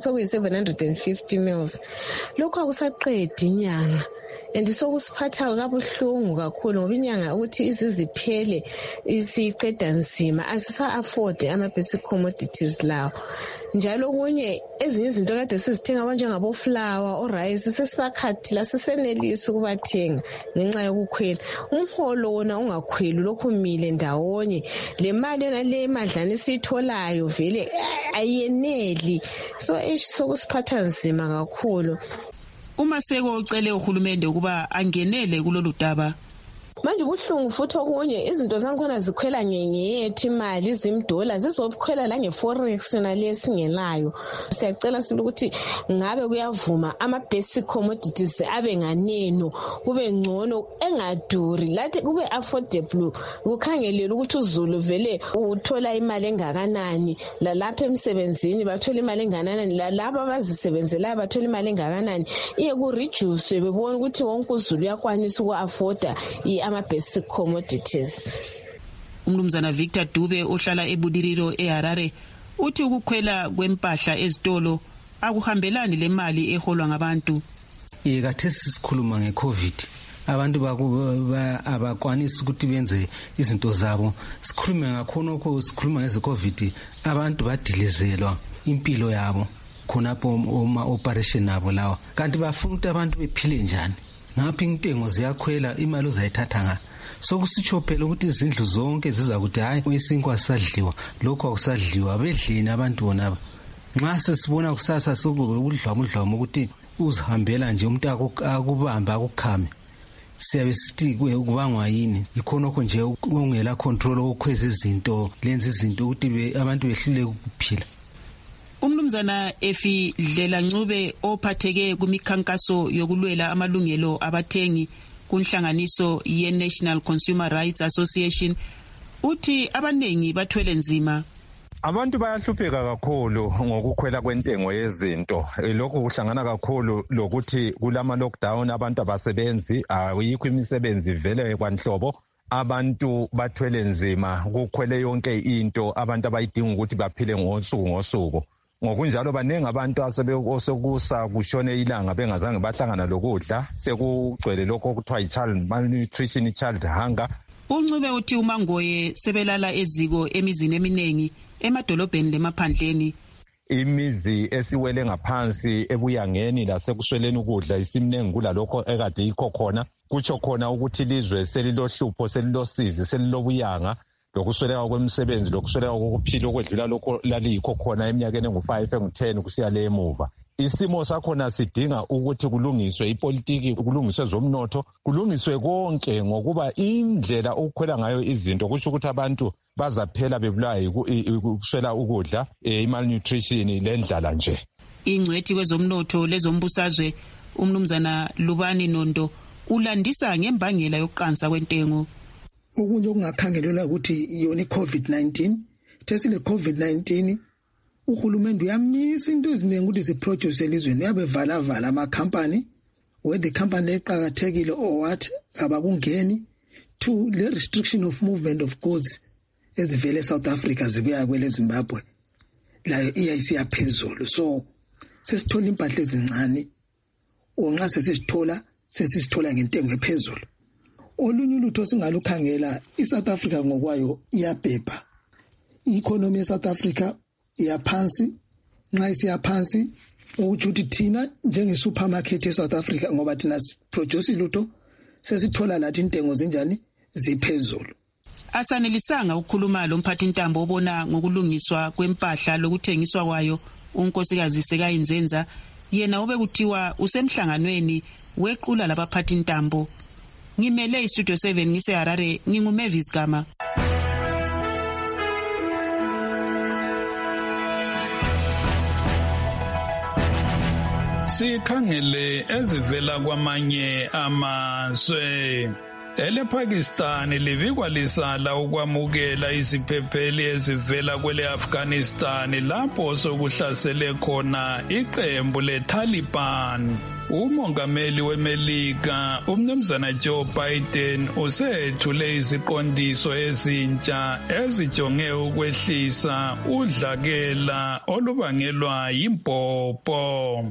750 ml. Lokho akusaqedi inyanga andisokusiphatha kabuhlungu kakhulu ngoba inyanga ukuthi iziziphele isiqeda nzima asisa afford ama basic commodities lawo. Njalo kunye ezinye izinto kade sizithenga abanjengabo flour o rice sesifakhathi la sisenelisa ukubathenga ngenxa yokukhwela. Umholo wona ungakhweli lokho umile ndawonye le mali yona le madlana sitholayo vele ayeneli so sokusiphatha nzima kakhulu. Umaseko ucele uhulumende ukuba angenele kulolu daba. Manje kuhlungu futhi okunye izinto zankhona zikhwela ngeyethu imali izimdola zizokhwela la ngeforex yona lesingelayo. Siyacela sile ukuthi ngabe kuyavuma ama basic commodities abe nganeno kube ngcono engaduri lathi kube affordable ukhangelela ukuthi uZulu vele uthola imali engakanani lalapha emsebenzini bathola imali engakanani lalabo abazisebenzela bathola imali engakanani iye ku reduce bebona ukuthi wonke uZulu uyakwanisa uku-afforda ama-basic commodities. Umnumzana Victor Dube ohlala eBudiriro eHarare uthi ukukhwela kwempahla ezitolo akuhambelani le mali eholwa ngabantu. Yekathesi sikhuluma ngeCovid abantu abakwanisa ukuthi benze izinto zabo. Sikhulume ngakhonokho sikhuluma ngeCovid abantu badilizelwa impilo yabo khonapho uma operation nabo lawa kanti bafuna ukuthi abantu bephile njani. Ngaphi intengo ziyakhwela imali uzayithatha nga sokusitsho phela ukuthi izindlu zonke ziza kuthi hayi isinkwa sisadliwa lokho akusadliwa bedlini abantu bonaba nxa sesibona kusasa sokube udlwamudlwamo ukuthi uzihambela nje umuntu akubamba akukhame siyabe sithi kubangwa yini ikhonokho nje ungela control okukhweza izinto lenza izinto ukuthi abantu behlule ukuphila. Umnumzana Efi Dlela Ncube ophatheke kumikhankaso yokulwela amalungelo abathengi kunhlanganiso ye-National Consumer Rights Association uthi abanengi bathwele nzima. Abantu bayahlupheka kakhulu ngokukhwela kwentengo yezinto. Lokho kuhlangana kakhulu lokuthi kulama lockdown abantu abasebenzi ayikho imisebenzi vele kwanhlobo. Abantu bathwele nzima kukhwele yonke into abantu abayidinga ukuthi baphile ngosuku. Ngokunjalo baningi abantu asebekusa kushone ilanga bengazange bahlangana lokudla sekugcwele lokho okuthiwa i-child malnutrition, child hunger. Uncube uthi uMangoye sebelala eziko emizini eminingi emadolobheni lemaphandleni. Imizi esiwele ngaphansi ebuyangeni lasekusweleni ukudla isimningi kulalokho ekade yikho khona. Kutsho khona ukuthi ilizwe selilohlupho selilosizi selilobuyanga lokusweleka kwemisebenzi lokusweleka kokuphila okwedlula lokho lalikho khona eminyakeni engu5 engu10 kusiya le emuva. Isimo sakhona sidinga ukuthi kulungiswe ipolitiki, kulungiswe zomnotho, kulungiswe konke ngokuba indlela ukukhwela ngayo izinto kusho ukuthi abantu bazaphela bebulawa ukuswela ukudla, malnutrition lendlala nje. Ingcwethi kwezomnotho lezombusazwe umnumzana Lubani Nondo ulandisa ngembangela yokuqansa kwentengo. Okunye okungakhangelelwa ukuthi yona iCovid-19 thesile COVID-19 uhulumende uyamisa into eziningi ukuthi ziproduce elizweni yabevala ama-company whether the company eqhakathekile or what abakungeni to the restriction of movement of goods ezivele eSouth Africa zibuya kwele Zimbabwe layo iyayisiya phezulu. So sesithola impahla ezincane onqa sesisithola ngentengo ephezulu. Olunye ulutho singalukhangela iSouth Africa ngokwayo iyabhebha. I-economy yeSouth Africa iyaphansi, nxa isiyaphansi ukuthi thina njenge-supermarket eSouth Africa ngoba thina siproduce ilutho sesithola lathi intengo zinjani ziphezulu. Asanelisanga ukukhuluma lo mphathi intambo obona ngokulungiswa kwempahla lokuthengiswa kwayo unkosikazi Sekayinzenza yena obe kuthiwa usemhlanganweni wequla labaphathi intambo. Ngimele iStudio 7 ngiseHarare nginguMavis Gama. Sikhangele ezivela kwamanye amazwe. ElePakistan livikwa lisala ukwamukela iziphepheli ezivela kwele Afghanistan lapho sokuhlasele khona iqembu leTaliban. Umongameli weMelika umnumzana Joe Biden usethule iziqondiso ezintsha ezijonge ukwehlisa udlakela olubangelwa yimbhobho.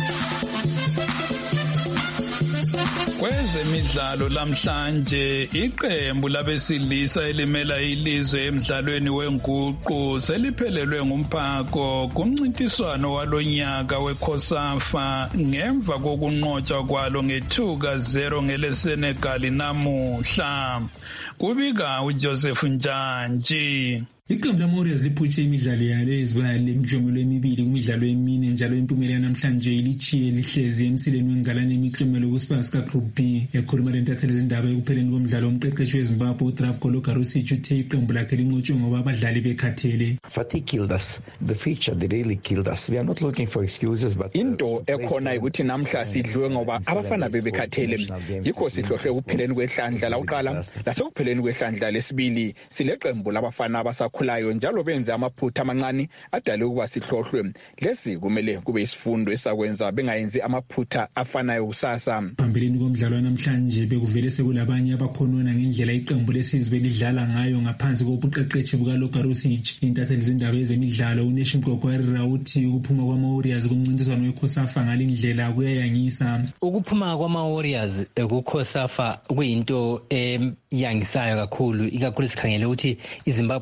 Kwezemidlalo lamhlanje iqembu labesilisa elimela ilizwe emidlalweni wenguqu seliphelelwe ngumphako kumncintiswano walonyaka weCOSAFA ngemva kokunqotshwa kwalo nge2-0 ngeleSenegal namuhla. Kubika uJoseph Njantshi. Iqembu laMorio's liphutshe imidlalo yalo ezibali lemidlomelo emibili kumidlalo emine njalo impumelelo namhlanje ilichiye lihlezi emsileni wengalane imiklomelo kuSpurs Group B. Ekhuluma lentatheli izindaba ekupheleni komdlalo umqeqeshi weZimbabwe uDravko Logarosic uthe iqembu lakhe linqotshwe ngoba abadlali bekhathele. Fatigue killed us. The feature they really killed us. We are not looking for excuses but into ekhona ukuthi namhla sidliwe ngoba abafana bebekhathele. Yikho sihlohle kupheleni kwehlandla laqala lasekupheleni kwehlandla lesibili sileqembu labafana abasakhulayo njalo benze amaphutha amancane adale ukuba sihlohlwe. Lesi kumele kube isifundo esakwenza bengayenzi amaphutha afanayo kusasa. Phambili komdlalo namhlanje bekuvele sekulabanye abakhonona ngendlela iqembu lesizwe lidlala ngayo ngaphansi kobuqeqeshi bukaLogarosic. Intatheli izindaba ezemidlalo uNeshi Mgogwarira uthi ukuphuma kwama-Warriors kumncintiswano weCOSAFA ngalindlela kuyayangisa. Ukuphuma kwama-Warriors kuCOSAFA kuyinto yangisayo kakhulu ikakhulu sikhangele ukuthi iZimbabwe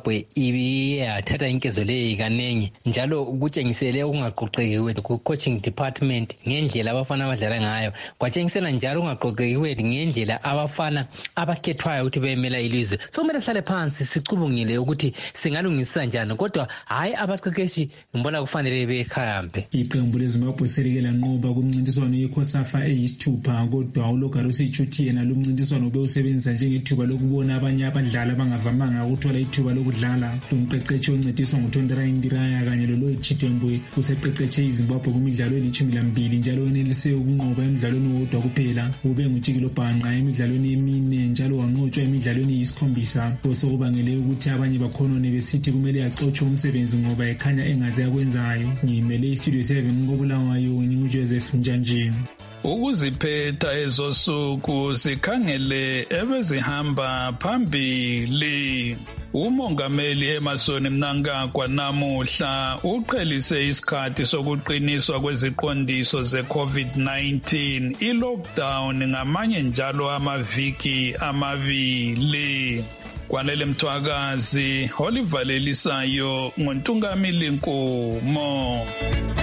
ukuthi yathatha inkezo leyi kaningi njalo kutshengisele ukungaqoqeki ku-coaching department ngendlela abafana abadlala ngayo, kwatshengisela njalo ukungaqoqeki ngendlela abafana abakhethwayo ukuthi beyemela ilizwe. So kumele sihlale phansi sicubungile ukuthi singalungisa njani, kodwa hayi abaqeqeshi ngibona kufanele bekhambe. Iqembu leZimbabwe selike lanqoba kumncintiswano yeCOSAFA eyisithupha, kodwa uLogaro Sithuthi yena lo mncintiswano bewusebenzisa njengethuba lokubona abanye abadlali abangavamanga ukuthola ithuba lokudlala. Lo mqeqeshi oncediswa nguTondera Indiraya kanye loLoyd Chitembwe useqeqeshe iZimbabwe kumidlalo eli-12 njalo wenelise ukunqoba emidlalweni wodwa kuphela. Ube nguTshikilo Bhanqa emidlalweni emine njalo wanqotshwa emidlalweni eyisikhombisa, osokubangele ukuthi abanye bakhonone besithi kumele axotshwe umsebenzi ngoba ekhanya engaze akwenzayo. Ngimele iStudio 7 koBulawayo, nginguJoseph Njanjini. Ukuziphetha ezosuku sikhangele ebezihamba phambili. Umongameli Emmerson Mnangagwa namuhla uqhelise isikhathi sokuqiniswa kweziqondiso ze-COVID-19 i-lockdown ngamanye njalo amaviki amabili. Kwanele Mthwakazi, Oliver Lelisayo, nguNtungamili Nkomo.